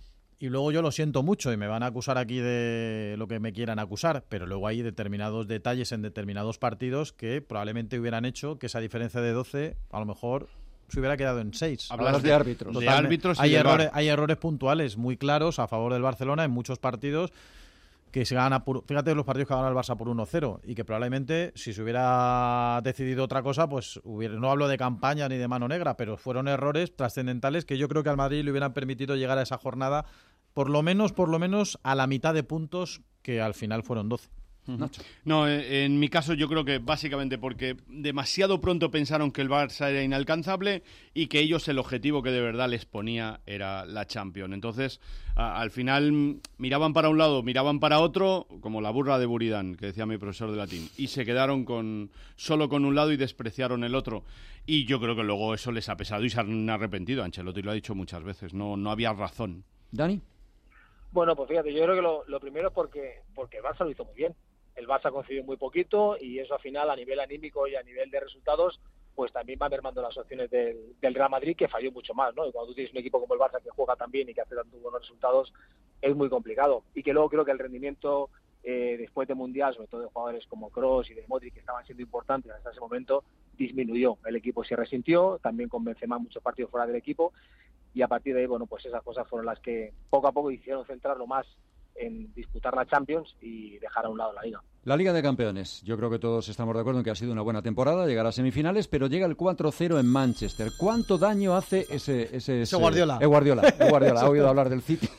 Y luego yo lo siento mucho y me van a acusar aquí de lo que me quieran acusar, pero luego hay determinados detalles en determinados partidos que probablemente hubieran hecho que esa diferencia de 12 a lo mejor se hubiera quedado en 6. Hablas de árbitros. De árbitros hay errores puntuales muy claros a favor del Barcelona en muchos partidos que se ganan fíjate los partidos que gana el Barça por 1-0 y que probablemente si se hubiera decidido otra cosa, pues no hablo de campaña ni de mano negra, pero fueron errores trascendentales que yo creo que al Madrid le hubieran permitido llegar a esa jornada por lo menos a la mitad de puntos, que al final fueron 12. Nacho. No, en mi caso yo creo que básicamente porque demasiado pronto pensaron que el Barça era inalcanzable y que ellos el objetivo que de verdad les ponía era la Champions. Entonces, al final miraban para un lado, miraban para otro, como la burra de Buridán, que decía mi profesor de latín, y se quedaron solo con un lado y despreciaron el otro. Y yo creo que luego eso les ha pesado y se han arrepentido. Ancelotti lo ha dicho muchas veces, no había razón. ¿Dani? Bueno, pues fíjate, yo creo que lo primero es porque el Barça lo hizo muy bien. El Barça concedió muy poquito y eso al final a nivel anímico y a nivel de resultados pues también va mermando las opciones del Real Madrid, que falló mucho más, ¿no? Y cuando tú tienes un equipo como el Barça que juega tan bien y que hace tantos buenos resultados es muy complicado. Y que luego creo que el rendimiento después de Mundial, sobre todo de jugadores como Kroos y de Modric, que estaban siendo importantes hasta ese momento, disminuyó. El equipo se resintió, también con Benzema muchos partidos fuera del equipo y a partir de ahí, bueno, pues esas cosas fueron las que poco a poco hicieron centrarlo más en disputar la Champions y dejar a un lado la Liga. La Liga de Campeones. Yo creo que todos estamos de acuerdo en que ha sido una buena temporada, llegar a semifinales, pero llega el 4-0 en Manchester. ¿Cuánto daño hace ese Guardiola? Guardiola. ¿Ha oído hablar del City?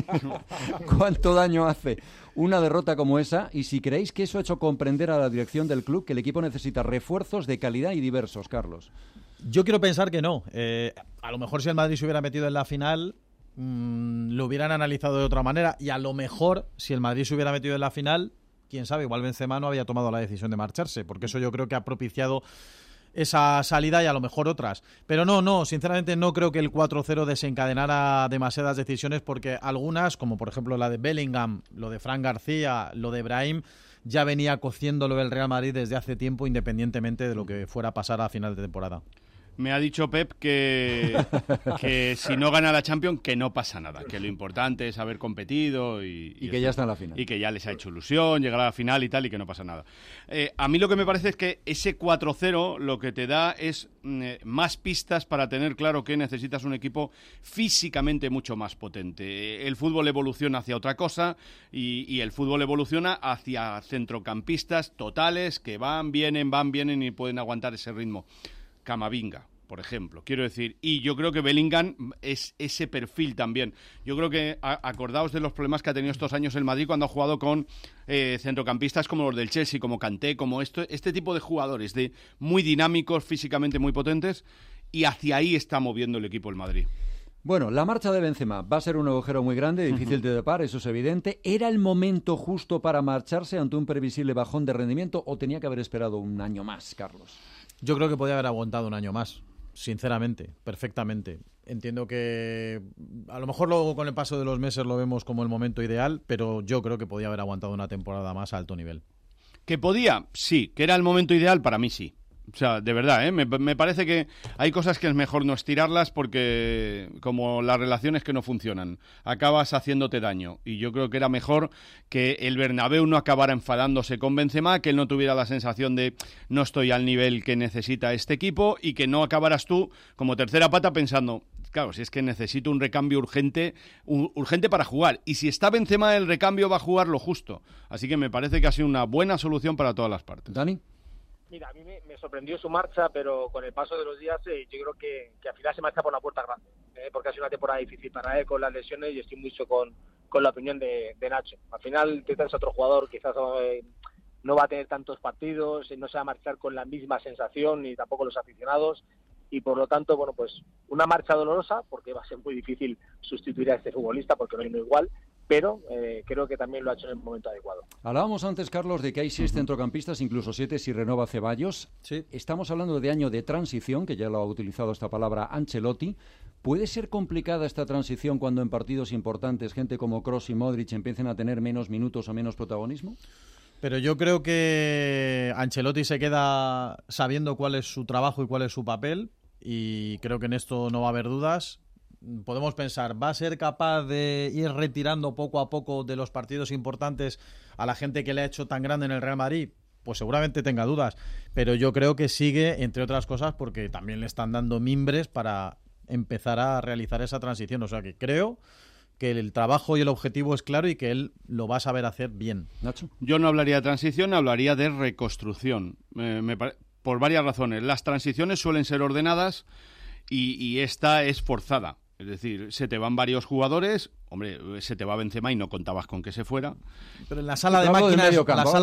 ¿Cuánto daño hace una derrota como esa? Y si creéis que eso ha hecho comprender a la dirección del club que el equipo necesita refuerzos de calidad y diversos, Carlos. Yo quiero pensar que no. A lo mejor si el Madrid se hubiera metido en la final, lo hubieran analizado de otra manera, y a lo mejor si el Madrid se hubiera metido en la final, quién sabe, igual Benzema no había tomado la decisión de marcharse, porque eso yo creo que ha propiciado esa salida y a lo mejor otras. Pero no, sinceramente no creo que el 4-0 desencadenara demasiadas decisiones, porque algunas, como por ejemplo la de Bellingham, lo de Fran García, lo de Brahim, ya venía cociéndolo el Real Madrid desde hace tiempo, independientemente de lo que fuera a pasar a final de temporada. Me ha dicho Pep que si no gana la Champions, que no pasa nada, que lo importante es haber competido y que ya está en la final. Y que ya les ha hecho ilusión llegar a la final y tal, y que no pasa nada. A mí lo que me parece es que ese 4-0 lo que te da es más pistas para tener claro que necesitas un equipo físicamente mucho más potente. El fútbol evoluciona hacia otra cosa y el fútbol evoluciona hacia centrocampistas totales que van, vienen y pueden aguantar ese ritmo. Camavinga, por ejemplo, quiero decir, y yo creo que Bellingham es ese perfil también. Yo creo que, acordaos de los problemas que ha tenido estos años el Madrid cuando ha jugado con centrocampistas como los del Chelsea, como Kanté, como este tipo de jugadores, de muy dinámicos, físicamente muy potentes, y hacia ahí está moviendo el equipo el Madrid. Bueno, la marcha de Benzema va a ser un agujero muy grande, difícil de tapar, eso es evidente. ¿Era el momento justo para marcharse ante un previsible bajón de rendimiento o tenía que haber esperado un año más, Carlos? Yo creo que podía haber aguantado un año más, sinceramente, perfectamente. Entiendo que a lo mejor luego con el paso de los meses lo vemos como el momento ideal, pero yo creo que podía haber aguantado una temporada más a alto nivel. ¿Que podía? Sí. ¿Que era el momento ideal? Para mí sí. O sea, de verdad, me parece que hay cosas que es mejor no estirarlas porque como las relaciones que no funcionan, acabas haciéndote daño. Y yo creo que era mejor que el Bernabéu no acabara enfadándose con Benzema, que él no tuviera la sensación de no estoy al nivel que necesita este equipo y que no acabaras tú como tercera pata pensando, claro, si es que necesito un recambio urgente para jugar. Y si está Benzema, el recambio va a jugar lo justo. Así que me parece que ha sido una buena solución para todas las partes. ¿Dani? Mira, a mí me sorprendió su marcha, pero con el paso de los días yo creo que al final se marcha por la puerta grande, porque ha sido una temporada difícil para él con las lesiones y estoy mucho con la opinión de Nacho. Al final te traes a otro jugador, quizás no va a tener tantos partidos, no se va a marchar con la misma sensación ni tampoco los aficionados y por lo tanto, bueno, pues una marcha dolorosa porque va a ser muy difícil sustituir a este futbolista porque no es igual, pero creo que también lo ha hecho en el momento adecuado. Hablábamos antes, Carlos, de que hay 6 centrocampistas, incluso 7 si renova Ceballos. Sí. Estamos hablando de año de transición, que ya lo ha utilizado esta palabra Ancelotti. ¿Puede ser complicada esta transición cuando en partidos importantes gente como Kroos y Modric empiecen a tener menos minutos o menos protagonismo? Pero yo creo que Ancelotti se queda sabiendo cuál es su trabajo y cuál es su papel, y creo que en esto no va a haber dudas. Podemos pensar, ¿va a ser capaz de ir retirando poco a poco de los partidos importantes a la gente que le ha hecho tan grande en el Real Madrid? Pues seguramente tenga dudas, pero yo creo que sigue, entre otras cosas, porque también le están dando mimbres para empezar a realizar esa transición. O sea que creo que el trabajo y el objetivo es claro y que él lo va a saber hacer bien. Nacho. Yo no hablaría de transición, hablaría de reconstrucción. Por varias razones. Las transiciones suelen ser ordenadas y esta es forzada. Es decir, se te van varios jugadores, hombre, se te va Benzema y no contabas con que se fuera. Pero en la sala de máquinas,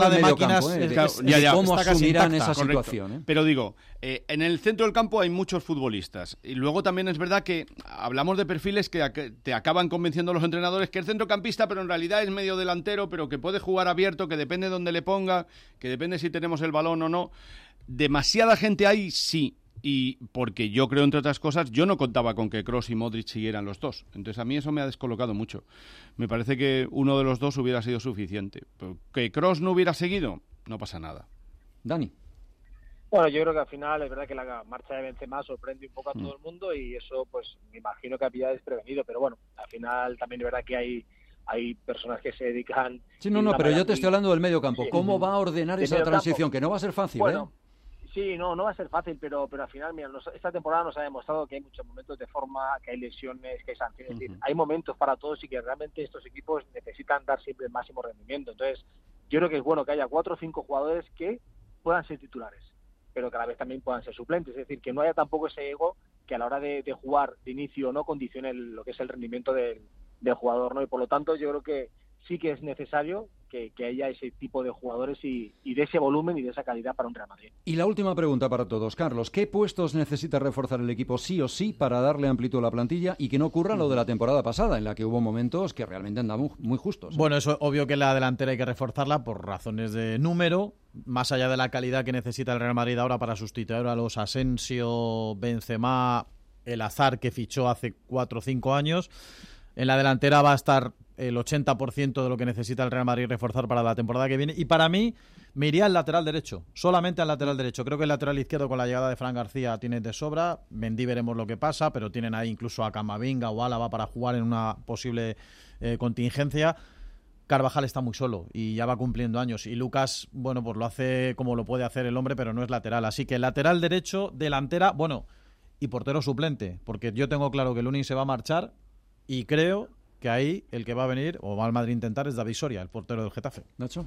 ¿cómo asumirán esa situación? Pero digo, en el centro del campo hay muchos futbolistas y luego también es verdad que hablamos de perfiles que te acaban convenciendo los entrenadores que el centrocampista, pero en realidad es medio delantero, pero que puede jugar abierto, que depende de dónde le ponga, que depende si tenemos el balón o no. Demasiada gente hay, sí. Y porque yo creo, entre otras cosas, yo no contaba con que Kroos y Modric siguieran los dos. Entonces a mí eso me ha descolocado mucho. Me parece que uno de los dos hubiera sido suficiente. Pero que Kroos no hubiera seguido, no pasa nada. Dani. Bueno, yo creo que al final es verdad que la marcha de Benzema sorprende un poco a todo el mundo y eso pues me imagino que había desprevenido. Pero bueno, al final también es verdad que hay personas que se dedican... Sí, pero yo te estoy hablando del medio campo. ¿Cómo va a ordenar esa transición? Que no va a ser fácil, bueno, sí, no va a ser fácil, pero al final, mira, esta temporada nos ha demostrado que hay muchos momentos de forma, que hay lesiones, que hay sanciones. Es decir, hay momentos para todos y que realmente estos equipos necesitan dar siempre el máximo rendimiento. Entonces, yo creo que es bueno que haya 4 o 5 jugadores que puedan ser titulares, pero que a la vez también puedan ser suplentes. Es decir, que no haya tampoco ese ego que a la hora de jugar de inicio no condicione lo que es el rendimiento del jugador, ¿no? Y por lo tanto, yo creo que sí que es necesario que haya ese tipo de jugadores y de ese volumen y de esa calidad para un Real Madrid. Y la última pregunta para todos, Carlos. ¿Qué puestos necesita reforzar el equipo sí o sí para darle amplitud a la plantilla y que no ocurra lo de la temporada pasada, en la que hubo momentos que realmente andaban muy justos? Bueno, eso es obvio que la delantera hay que reforzarla por razones de número, más allá de la calidad que necesita el Real Madrid ahora para sustituir a los Asensio, Benzema, el Hazard que fichó hace 4 o 5 años. En la delantera va a estar el 80% de lo que necesita el Real Madrid reforzar para la temporada que viene. Y para mí, me iría al lateral derecho, solamente al lateral derecho. Creo que el lateral izquierdo con la llegada de Fran García tiene de sobra. Mendy veremos lo que pasa, pero tienen ahí incluso a Camavinga o Álava para jugar en una posible contingencia. Carvajal está muy solo y ya va cumpliendo años. Y Lucas, bueno, pues lo hace como lo puede hacer el hombre, pero no es lateral. Así que lateral derecho, delantera, bueno, y portero suplente. Porque yo tengo claro que Lunin se va a marchar y creo que ahí el que va a venir, o va al Madrid a intentar, es David Soria, el portero del Getafe. Nacho.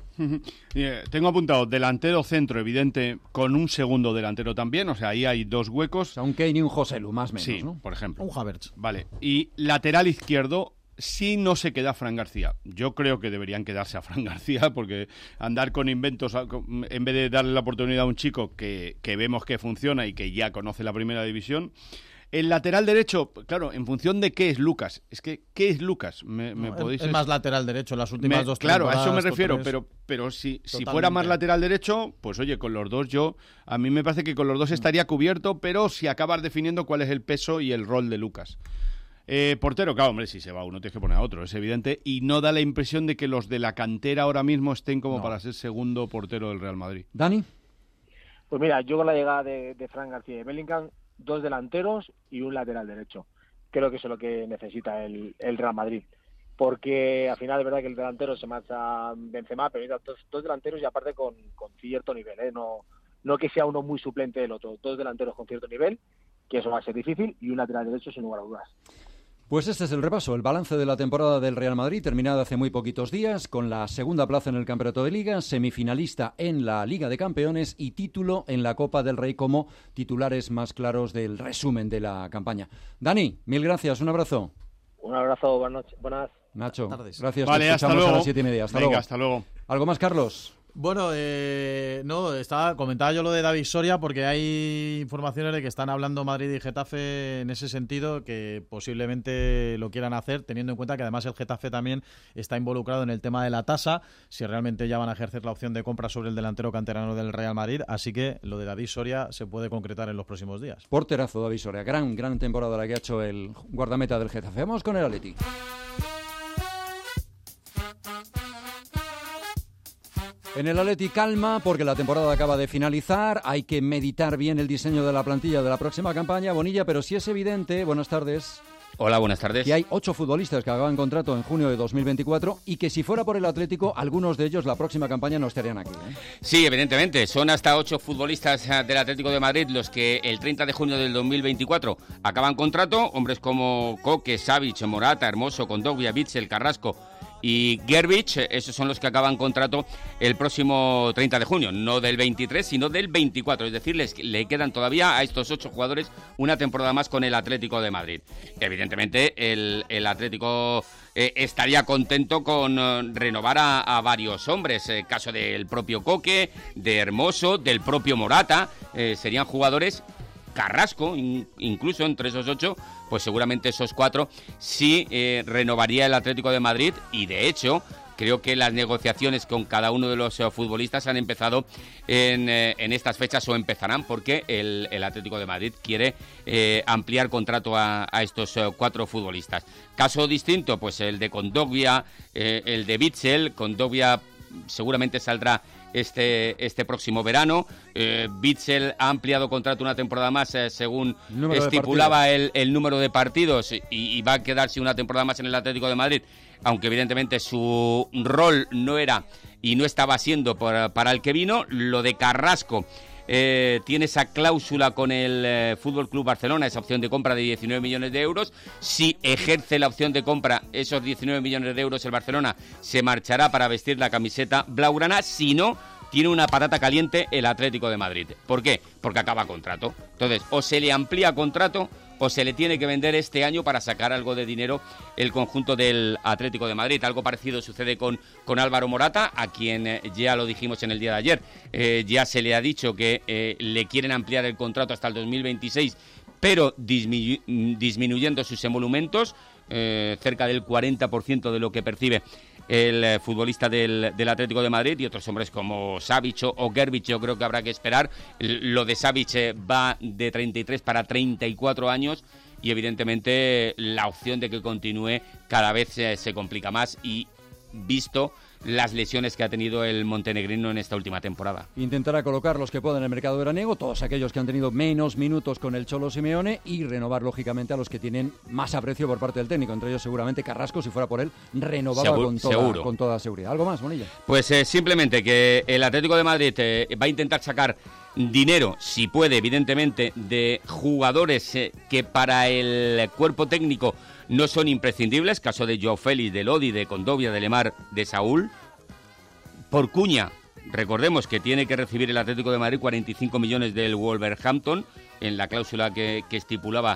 Tengo apuntado delantero centro, evidente, con un segundo delantero también, o sea, ahí hay 2 huecos. O sea, un Kane y un Joselu, más o menos, sí, ¿no? Por ejemplo. Un Havertz. Vale, y lateral izquierdo, si no se queda Fran García. Yo creo que deberían quedarse a Fran García, porque andar con inventos, en vez de darle la oportunidad a un chico que vemos que funciona y que ya conoce la primera división. El lateral derecho, claro, en función de qué es Lucas. Es que, ¿qué es Lucas? Es más lateral derecho en las últimas 2 claro, temporadas. Claro, a eso me refiero, pero si fuera más lateral derecho, pues oye, con los dos a mí me parece que con los dos estaría cubierto, pero si acabas definiendo cuál es el peso y el rol de Lucas. Portero, claro, hombre, si se va uno tienes que poner a otro, es evidente, y no da la impresión de que los de la cantera ahora mismo estén como para ser segundo portero del Real Madrid. ¿Dani? Pues mira, yo con la llegada de Fran García y de Bellingham, 2 delanteros y un lateral derecho. Creo que eso es lo que necesita el Real Madrid. Porque al final es verdad que el delantero se marcha Benzema, pero necesita dos delanteros y aparte con cierto nivel, ¿eh? No que sea uno muy suplente del otro. 2 delanteros con cierto nivel, que eso va a ser difícil, y un lateral derecho sin lugar a dudas. Pues este es el repaso, el balance de la temporada del Real Madrid, terminada hace muy poquitos días, con la segunda plaza en el Campeonato de Liga, semifinalista en la Liga de Campeones y título en la Copa del Rey como titulares más claros del resumen de la campaña. Dani, mil gracias, un abrazo. Un abrazo, buenas. Nacho, gracias. Vale, hasta luego. A las 7:30. Hasta luego. ¿Algo más, Carlos? Bueno, comentaba yo lo de David Soria porque hay informaciones de que están hablando Madrid y Getafe en ese sentido, que posiblemente lo quieran hacer, teniendo en cuenta que además el Getafe también está involucrado en el tema de la tasa, si realmente ya van a ejercer la opción de compra sobre el delantero canterano del Real Madrid, así que lo de David Soria se puede concretar en los próximos días. Porterazo David Soria, gran temporada la que ha hecho el guardameta del Getafe. Vamos con el Atleti. En el Atleti calma porque la temporada acaba de finalizar, hay que meditar bien el diseño de la plantilla de la próxima campaña, Bonilla, pero sí es evidente, buenas tardes. Hola, buenas tardes. Que hay 8 futbolistas que acaban contrato en junio de 2024 y que si fuera por el Atlético, algunos de ellos la próxima campaña no estarían aquí, ¿eh? Sí, evidentemente, son hasta 8 futbolistas del Atlético de Madrid los que el 30 de junio del 2024 acaban contrato, hombres como Koke, Savic, Morata, Hermoso, Kondogbia, Witsel, Carrasco y Gervich, esos son los que acaban contrato el próximo 30 de junio, no del 23, sino del 24. Es decir, le quedan todavía a estos 8 jugadores una temporada más con el Atlético de Madrid. Evidentemente, el Atlético estaría contento con renovar a varios hombres. Caso del propio Koke, de Hermoso, del propio Morata. Serían jugadores... Carrasco, incluso entre esos 8, pues seguramente esos 4 sí renovaría el Atlético de Madrid y de hecho creo que las negociaciones con cada uno de los futbolistas han empezado en estas fechas o empezarán porque el Atlético de Madrid quiere ampliar contrato a estos 4 futbolistas. Caso distinto, pues el de Kondogbia, el de Witsel. Kondogbia seguramente saldrá este próximo verano. Witsel ha ampliado contrato una temporada más según estipulaba el número de partidos y va a quedarse una temporada más en el Atlético de Madrid, aunque evidentemente su rol no era y no estaba siendo para el que vino. Lo de Carrasco tiene esa cláusula con el Fútbol Club Barcelona, esa opción de compra de 19 millones de euros. Si ejerce la opción de compra, esos 19 millones de euros el Barcelona se marchará para vestir la camiseta blaugrana. Si no, tiene una patata caliente el Atlético de Madrid. ¿Por qué? Porque acaba contrato. Entonces, o se le amplía contrato o se le tiene que vender este año para sacar algo de dinero el conjunto del Atlético de Madrid. Algo parecido sucede con Álvaro Morata, a quien ya lo dijimos en el día de ayer. Ya se le ha dicho que le quieren ampliar el contrato hasta el 2026, pero disminuyendo sus emolumentos, cerca del 40% de lo que percibe el futbolista del Atlético de Madrid, y otros hombres como Savic o Gervich. Yo creo que habrá que esperar. Lo de Savic va de 33 para 34 años y evidentemente la opción de que continúe cada vez se complica más, y visto las lesiones que ha tenido el montenegrino en esta última temporada. Intentará colocar los que pueda en el mercado veraniego, todos aquellos que han tenido menos minutos con el Cholo Simeone, y renovar lógicamente a los que tienen más aprecio por parte del técnico, entre ellos seguramente Carrasco, si fuera por él, renovaba con toda seguridad. ¿Algo más, Bonilla? Pues simplemente que el Atlético de Madrid va a intentar sacar dinero, si puede, evidentemente, de jugadores que para el cuerpo técnico no son imprescindibles, caso de Joao Félix, de Lodi, de Kondogbia, de Lemar, de Saúl. Por Cuña, recordemos que tiene que recibir el Atlético de Madrid 45 millones del Wolverhampton, en la cláusula que estipulaba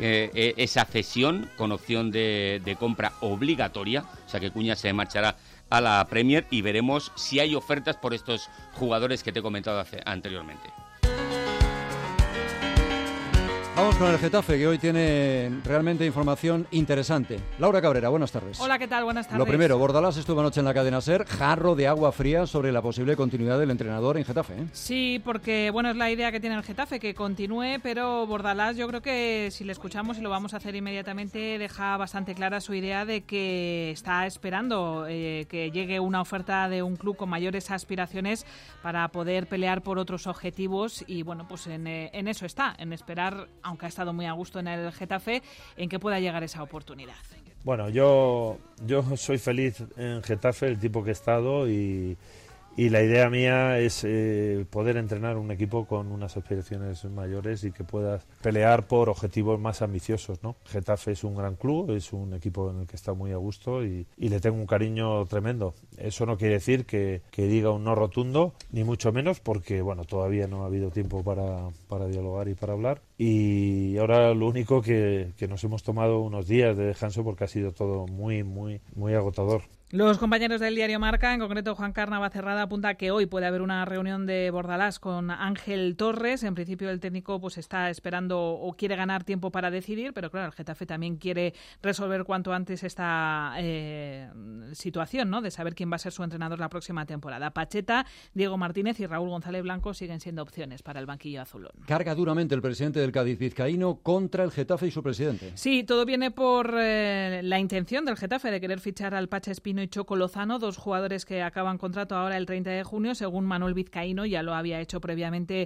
esa cesión con opción de compra obligatoria, o sea que Cuña se marchará a la Premier y veremos si hay ofertas por estos jugadores que te he comentado anteriormente. Vamos con el Getafe, que hoy tiene realmente información interesante. Laura Cabrera, buenas tardes. Hola, ¿qué tal? Buenas tardes. Lo primero, Bordalás estuvo anoche en la cadena SER, jarro de agua fría sobre la posible continuidad del entrenador en Getafe. Sí, porque bueno, es la idea que tiene el Getafe, que continúe, pero Bordalás, yo creo que si le escuchamos, y lo vamos a hacer inmediatamente, deja bastante clara su idea de que está esperando que llegue una oferta de un club con mayores aspiraciones para poder pelear por otros objetivos, y bueno, pues en eso está, en esperar, aunque ha estado muy a gusto en el Getafe, en que pueda llegar esa oportunidad. Bueno, yo soy feliz en Getafe, el tipo que he estado, y la idea mía es poder entrenar un equipo con unas aspiraciones mayores y que pueda pelear por objetivos más ambiciosos, ¿no? Getafe es un gran club, es un equipo en el que está muy a gusto y le tengo un cariño tremendo. Eso no quiere decir que diga un no rotundo, ni mucho menos, porque bueno, todavía no ha habido tiempo para dialogar y para hablar. Y ahora lo único que nos hemos tomado unos días de descanso porque ha sido todo muy, muy, muy agotador. Los compañeros del diario Marca, en concreto Juan Carna Navacerrada, apunta que hoy puede haber una reunión de Bordalás con Ángel Torres. En principio el técnico pues está esperando o quiere ganar tiempo para decidir, pero claro, el Getafe también quiere resolver cuanto antes esta situación, ¿no?, de saber quién va a ser su entrenador la próxima temporada. Pacheta, Diego Martínez y Raúl González Blanco siguen siendo opciones para el banquillo azulón. Carga duramente el presidente del Cádiz vizcaíno contra el Getafe y su presidente. Sí, todo viene por la intención del Getafe de querer fichar al Pacha Espino y Choco Lozano, dos jugadores que acaban contrato ahora el 30 de junio, según Manuel Vizcaíno, ya lo había hecho previamente,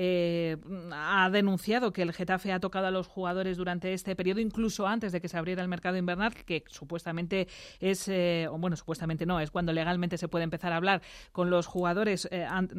ha denunciado que el Getafe ha tocado a los jugadores durante este periodo, incluso antes de que se abriera el mercado invernal, que supuestamente es, supuestamente no, es cuando legalmente se puede empezar a hablar con los jugadores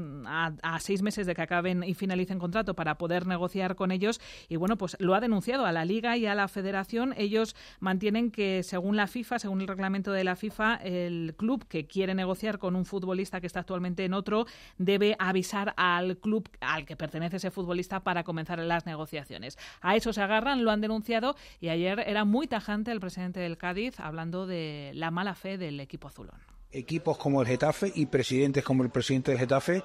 a 6 meses de que acaben y finalicen contrato para poder negociar con ellos, y bueno, pues lo ha denunciado a la Liga y a la Federación. Ellos mantienen que según la FIFA, según el reglamento de la FIFA, el club que quiere negociar con un futbolista que está actualmente en otro debe avisar al club al que pertenece ese futbolista para comenzar las negociaciones. A eso se agarran, lo han denunciado, y ayer era muy tajante el presidente del Cádiz hablando de la mala fe del equipo azulón. Equipos como el Getafe y presidentes como el presidente del Getafe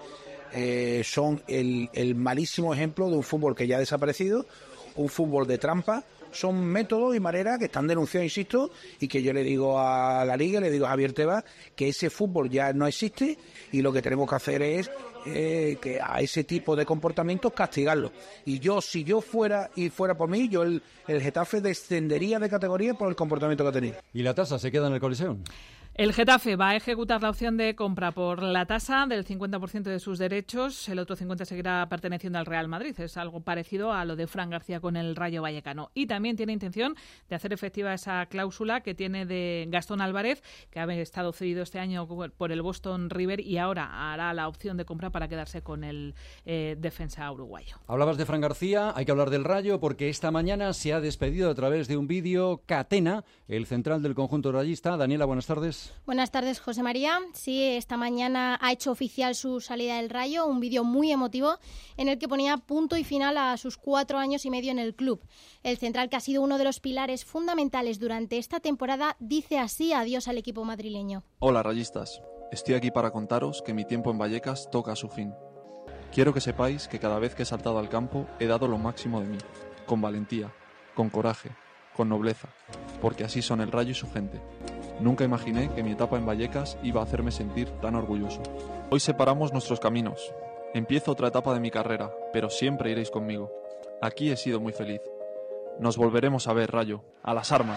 son el malísimo ejemplo de un fútbol que ya ha desaparecido, un fútbol de trampa. Son métodos y maneras que están denunciados, insisto, y que yo le digo a la Liga, le digo a Javier Tebas, que ese fútbol ya no existe y lo que tenemos que hacer es que a ese tipo de comportamientos castigarlo. Y si yo fuera por mí, el Getafe descendería de categoría por el comportamiento que ha tenido. ¿Y la tasa se queda en el Coliseum? El Getafe va a ejecutar la opción de compra por la tasa del 50% de sus derechos. El otro 50% seguirá perteneciendo al Real Madrid. Es algo parecido a lo de Fran García con el Rayo Vallecano. Y también tiene intención de hacer efectiva esa cláusula que tiene de Gastón Álvarez, que ha estado cedido este año por el Boston River y ahora hará la opción de compra para quedarse con el defensa uruguayo. Hablabas de Fran García, hay que hablar del Rayo porque esta mañana se ha despedido a través de un vídeo Catena, el central del conjunto rayista. Daniela, buenas tardes. Buenas tardes, José María. Sí, esta mañana ha hecho oficial su salida del Rayo, un vídeo muy emotivo en el que ponía punto y final a sus 4 años y medio en el club. El central, que ha sido uno de los pilares fundamentales durante esta temporada, dice así adiós al equipo madrileño. Hola, rayistas. Estoy aquí para contaros que mi tiempo en Vallecas toca a su fin. Quiero que sepáis que cada vez que he saltado al campo he dado lo máximo de mí, con valentía, con coraje, con nobleza, porque así son el Rayo y su gente. Nunca imaginé que mi etapa en Vallecas iba a hacerme sentir tan orgulloso. Hoy separamos nuestros caminos. Empiezo otra etapa de mi carrera, pero siempre iréis conmigo. Aquí he sido muy feliz. Nos volveremos a ver, Rayo. ¡A las armas!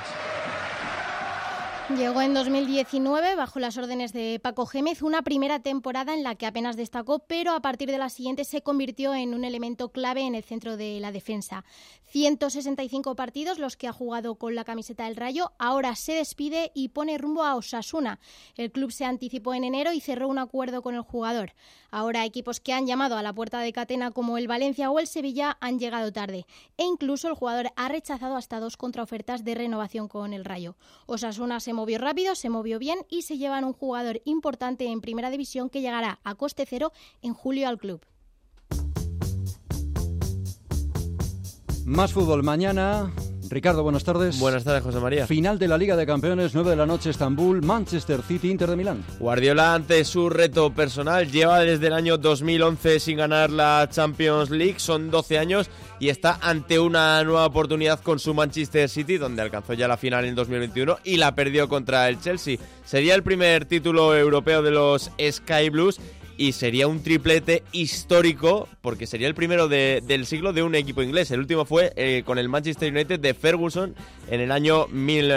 Llegó en 2019 bajo las órdenes de Paco Gémez, una primera temporada en la que apenas destacó, pero a partir de la siguiente se convirtió en un elemento clave en el centro de la defensa. 165 partidos los que ha jugado con la camiseta del Rayo, ahora se despide y pone rumbo a Osasuna. El club se anticipó en enero y cerró un acuerdo con el jugador. Ahora equipos que han llamado a la puerta de Catena como el Valencia o el Sevilla han llegado tarde e incluso el jugador ha rechazado hasta 2 contraofertas de renovación con el Rayo. Osasuna se movió rápido, se movió bien y se llevan un jugador importante en Primera División que llegará a coste cero en julio al club. Más fútbol mañana. Ricardo, buenas tardes. Buenas tardes, José María. Final de la Liga de Campeones, 9 de la noche, Estambul, Manchester City, Inter de Milán. Guardiola, ante su reto personal, lleva desde el año 2011 sin ganar la Champions League, son 12 años y está ante una nueva oportunidad con su Manchester City, donde alcanzó ya la final en 2021 y la perdió contra el Chelsea. Sería el primer título europeo de los Sky Blues y sería un triplete histórico, porque sería el primero del siglo de un equipo inglés. El último fue con el Manchester United de Ferguson en el año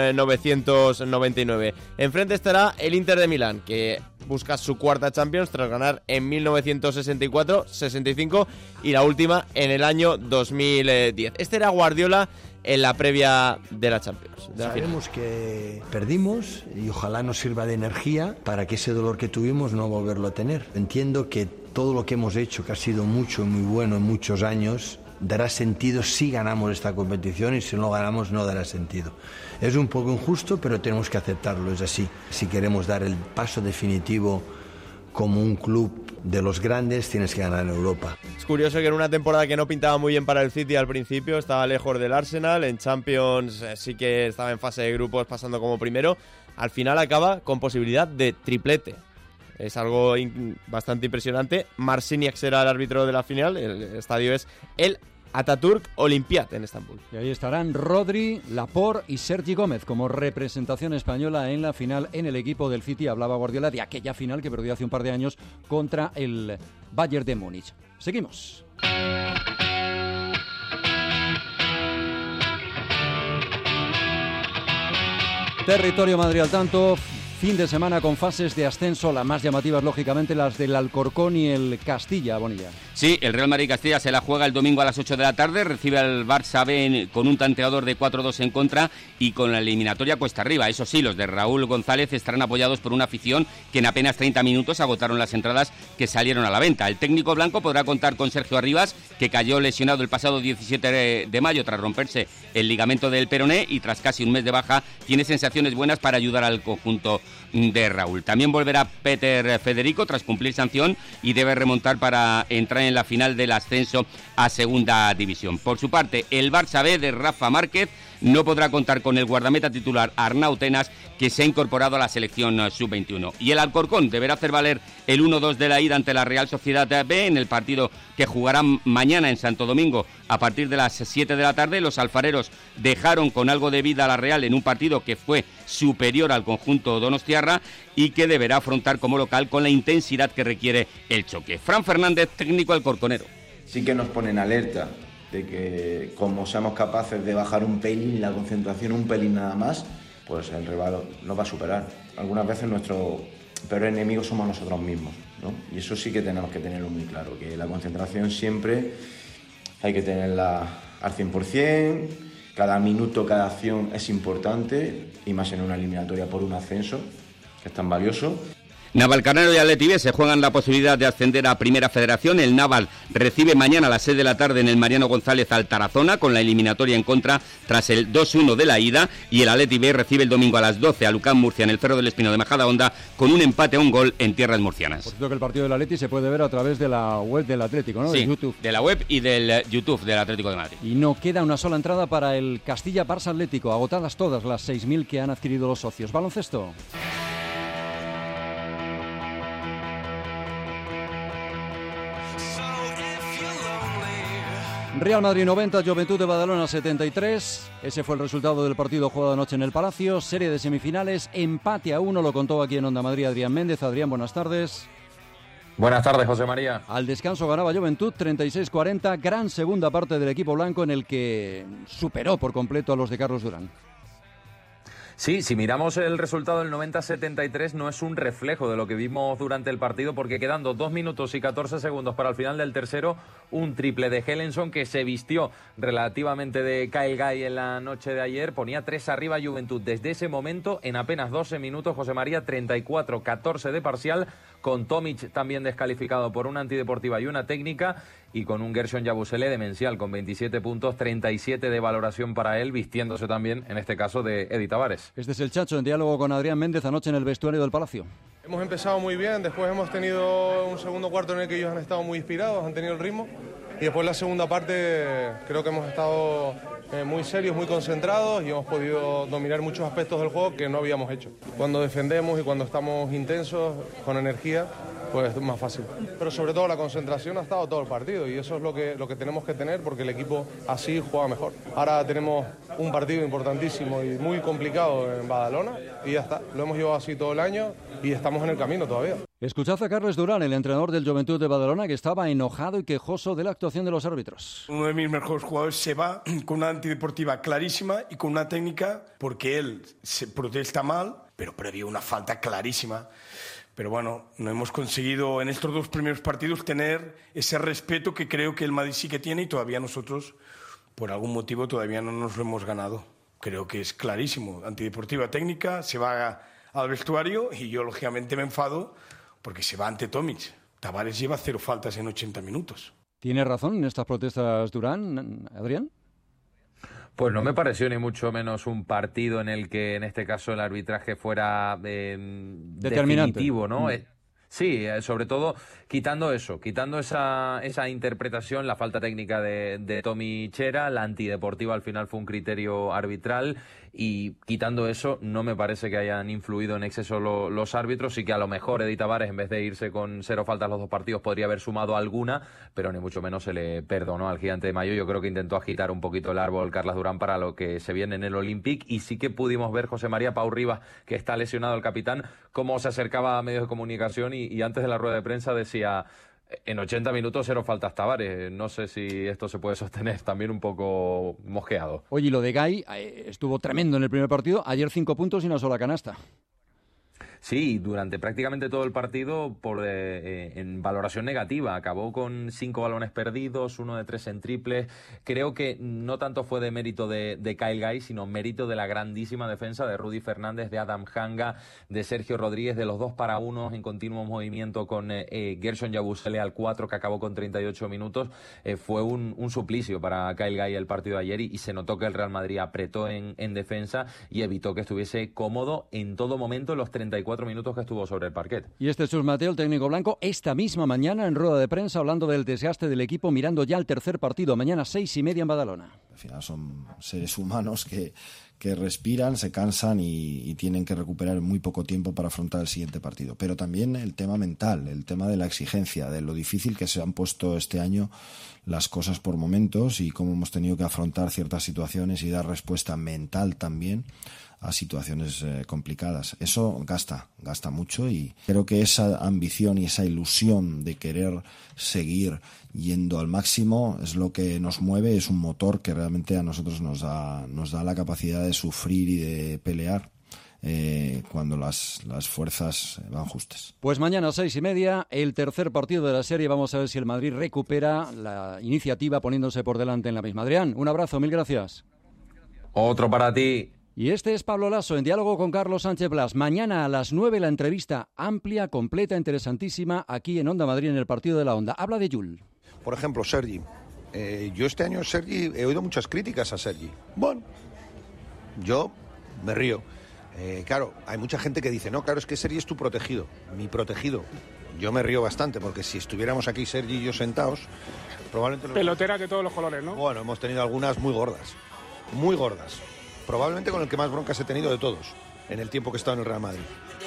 1999. Enfrente estará el Inter de Milán, que busca su cuarta Champions tras ganar en 1964, 65 y la última en el año 2010. Este era Guardiola en la previa de la Champions. Sabemos que perdimos y ojalá nos sirva de energía para que ese dolor que tuvimos no volverlo a tener. Entiendo que todo lo que hemos hecho, que ha sido mucho y muy bueno en muchos años, dará sentido si ganamos esta competición y si no ganamos no dará sentido. Es un poco injusto, pero tenemos que aceptarlo, es así. Si queremos dar el paso definitivo como un club de los grandes, tienes que ganar en Europa. Es curioso que en una temporada que no pintaba muy bien para el City al principio, estaba lejos del Arsenal, en Champions sí que estaba en fase de grupos pasando como primero, al final acaba con posibilidad de triplete. Es algo bastante impresionante. Marciniak será el árbitro de la final, el estadio es el Atatürk Olympiad en Estambul. Y ahí estarán Rodri, Laporte y Sergi Gómez como representación española en la final en el equipo del City. Hablaba Guardiola de aquella final que perdió hace un par de años contra el Bayern de Múnich. Seguimos. Territorio Madrid al tanto. Fin de semana con fases de ascenso, las más llamativas lógicamente las del Alcorcón y el Castilla, Bonilla. Sí, el Real Madrid-Castilla se la juega el domingo a las 8 de la tarde, recibe al Barça B con un tanteador de 4-2 en contra y con la eliminatoria cuesta arriba. Eso sí, los de Raúl González estarán apoyados por una afición que en apenas 30 minutos agotaron las entradas que salieron a la venta. El técnico blanco podrá contar con Sergio Arribas, que cayó lesionado el pasado 17 de mayo tras romperse el ligamento del peroné y tras casi un mes de baja tiene sensaciones buenas para ayudar al conjunto de Raúl. También volverá Peter Federico tras cumplir sanción y debe remontar para entrar en la final del ascenso a segunda división. Por su parte, el Barça B de Rafa Márquez no podrá contar con el guardameta titular Arnau Tenas, que se ha incorporado a la selección sub-21. Y el Alcorcón deberá hacer valer el 1-2 de la ida ante la Real Sociedad B en el partido que jugarán mañana en Santo Domingo a partir de las 7 de la tarde. Los alfareros dejaron con algo de vida a la Real en un partido que fue superior al conjunto donostiarra y que deberá afrontar como local con la intensidad que requiere el choque. Fran Fernández, técnico alcorconero. Sí que nos ponen alerta de que como seamos capaces de bajar un pelín la concentración, un pelín nada más, pues el rival nos va a superar. Algunas veces nuestro peor enemigo somos nosotros mismos, ¿no? Y eso sí que tenemos que tenerlo muy claro, que la concentración siempre hay que tenerla al 100%, cada minuto, cada acción es importante, y más en una eliminatoria por un ascenso, que es tan valioso. Navalcarnero y Athletic B se juegan la posibilidad de ascender a Primera Federación. El Naval recibe mañana a las 6 de la tarde en el Mariano González al Tarazona con la eliminatoria en contra tras el 2-1 de la ida, y el Athletic B recibe el domingo a las 12 a Lucán Murcia en el Ferro del Espino de Majadahonda con un empate a un gol en tierras murcianas. Por cierto que el partido del Athletic se puede ver a través de la web del Atlético, ¿no? Sí, de YouTube. De la web y del YouTube del Atlético de Madrid. Y no queda una sola entrada para el Castilla-Barça Atlético, agotadas todas las 6.000 que han adquirido los socios. Baloncesto. Real Madrid 90, Juventud de Badalona 73. Ese fue el resultado del partido jugado anoche en el Palacio. Serie de semifinales, empate a 1, lo contó aquí en Onda Madrid Adrián Méndez. Adrián, buenas tardes. Buenas tardes, José María. Al descanso ganaba Juventud 36-40, gran segunda parte del equipo blanco en el que superó por completo a los de Carlos Durán. Sí, si miramos el resultado del 90-73 no es un reflejo de lo que vimos durante el partido, porque quedando 2 minutos y 14 segundos para el final del tercero, un triple de Hellenson que se vistió relativamente de Kyle Guy en la noche de ayer, ponía 3 arriba a Juventud. Desde ese momento, en apenas 12 minutos, José María, 34-14 de parcial, con Tomic también descalificado por una antideportiva y una técnica, y con un Gershon Yabusele demencial con 27 puntos, 37 de valoración para él, vistiéndose también, en este caso, de Edi Tavares. Este es el Chacho en diálogo con Adrián Méndez anoche en el vestuario del Palacio. Hemos empezado muy bien, después hemos tenido un segundo cuarto en el que ellos han estado muy inspirados, han tenido el ritmo, y después la segunda parte creo que hemos estado muy serios, muy concentrados y hemos podido dominar muchos aspectos del juego que no habíamos hecho. Cuando defendemos y cuando estamos intensos, con energía, pues es más fácil. Pero sobre todo la concentración ha estado todo el partido y eso es lo que tenemos que tener porque el equipo así juega mejor. Ahora tenemos un partido importantísimo y muy complicado en Badalona y ya está. Lo hemos llevado así todo el año y estamos en el camino todavía. Escuchad a Carles Durán, el entrenador del Joventut de Badalona, que estaba enojado y quejoso de la actuación de los árbitros. Uno de mis mejores jugadores se va con una antideportiva clarísima y con una técnica porque él se protesta mal, pero previo una falta clarísima. Pero bueno, no hemos conseguido en estos 2 primeros partidos tener ese respeto que creo que el Madrid sí que tiene y todavía nosotros, por algún motivo, todavía no nos lo hemos ganado. Creo que es clarísimo. Antideportiva técnica, se va al vestuario y yo lógicamente me enfado porque se va ante Tomic. Tavares lleva 0 faltas en 80 minutos. ¿Tiene razón en estas protestas Durán, Adrián? Pues no me pareció ni mucho menos un partido en el que, en este caso, el arbitraje fuera definitivo, ¿no? Sí, sobre todo quitando esa interpretación, la falta técnica de Tommy Chera, la antideportiva al final fue un criterio arbitral y quitando eso no me parece que hayan influido en exceso los árbitros y que a lo mejor Eddie Tavares en vez de irse con 0 faltas los 2 partidos podría haber sumado alguna, pero ni mucho menos se le perdonó al Gigante de Mayo. Yo creo que intentó agitar un poquito el árbol Carles Durán para lo que se viene en el Olympique y sí que pudimos ver José María Pau Rivas, que está lesionado el capitán, cómo se acercaba a medios de comunicación y antes de la rueda de prensa decía: en 80 minutos 0 faltas Tavares. No sé si esto se puede sostener, también un poco mosqueado. Oye, y lo de Gay estuvo tremendo en el primer partido, ayer 5 puntos y una sola canasta. Sí, durante prácticamente todo el partido en valoración negativa. Acabó con 5 balones perdidos, 1 de 3 en triples. Creo que no tanto fue de mérito de Kyle Guy, sino mérito de la grandísima defensa de Rudy Fernández, de Adam Hanga, de Sergio Rodríguez, de los 2 para 1 en continuo movimiento con Gershon Yabusele al 4, que acabó con 38 minutos. Fue un suplicio para Kyle Guy el partido de ayer y se notó que el Real Madrid apretó en defensa y evitó que estuviese cómodo en todo momento en los 34 minutos que estuvo sobre el parquet. Y este es Chus Mateo, el técnico blanco, esta misma mañana en rueda de prensa hablando del desgaste del equipo, mirando ya el tercer partido, mañana 6:30 en Badalona. Al final son seres humanos que respiran, se cansan y tienen que recuperar en muy poco tiempo para afrontar el siguiente partido. Pero también el tema mental, el tema de la exigencia, de lo difícil que se han puesto este año las cosas por momentos y cómo hemos tenido que afrontar ciertas situaciones y dar respuesta mental también a situaciones complicadas. Eso gasta mucho y creo que esa ambición y esa ilusión de querer seguir yendo al máximo es lo que nos mueve, es un motor que realmente a nosotros nos da la capacidad de sufrir y de pelear cuando las fuerzas van justas. Pues mañana 6:30, el tercer partido de la serie. Vamos a ver si el Madrid recupera la iniciativa poniéndose por delante en la misma. Adrián, un abrazo, mil gracias. Otro para ti. Y este es Pablo Lasso en diálogo con Carlos Sánchez Blas. Mañana a las 9 la entrevista amplia, completa, interesantísima aquí en Onda Madrid en el partido de la Onda. Habla de Yul. Por ejemplo, Sergi. Yo este año Sergi he oído muchas críticas a Sergi. Bueno, yo me río. Claro, hay mucha gente que dice, no, claro, es que Sergi es tu protegido, mi protegido. Yo me río bastante porque si estuviéramos aquí Sergi y yo sentados, probablemente... Peloteras de todos los colores, ¿no? Bueno, hemos tenido algunas muy gordas. Muy gordas. Probablemente con el que más broncas he tenido de todos en el tiempo que he estado en el Real Madrid.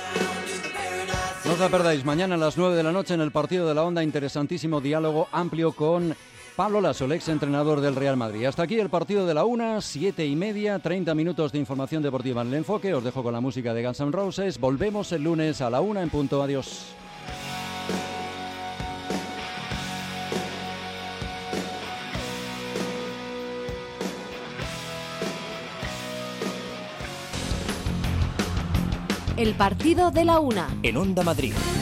No os la perdáis, mañana a las 9 de la noche en el partido de la Onda, interesantísimo diálogo amplio con Pablo Lasso, el ex entrenador del Real Madrid. Hasta aquí el partido de la 1, 7:30, 30 minutos de información deportiva en el enfoque. Os dejo con la música de Guns N' Roses. Volvemos el lunes a la 1 en punto. Adiós. El partido de la 1. En Onda Madrid.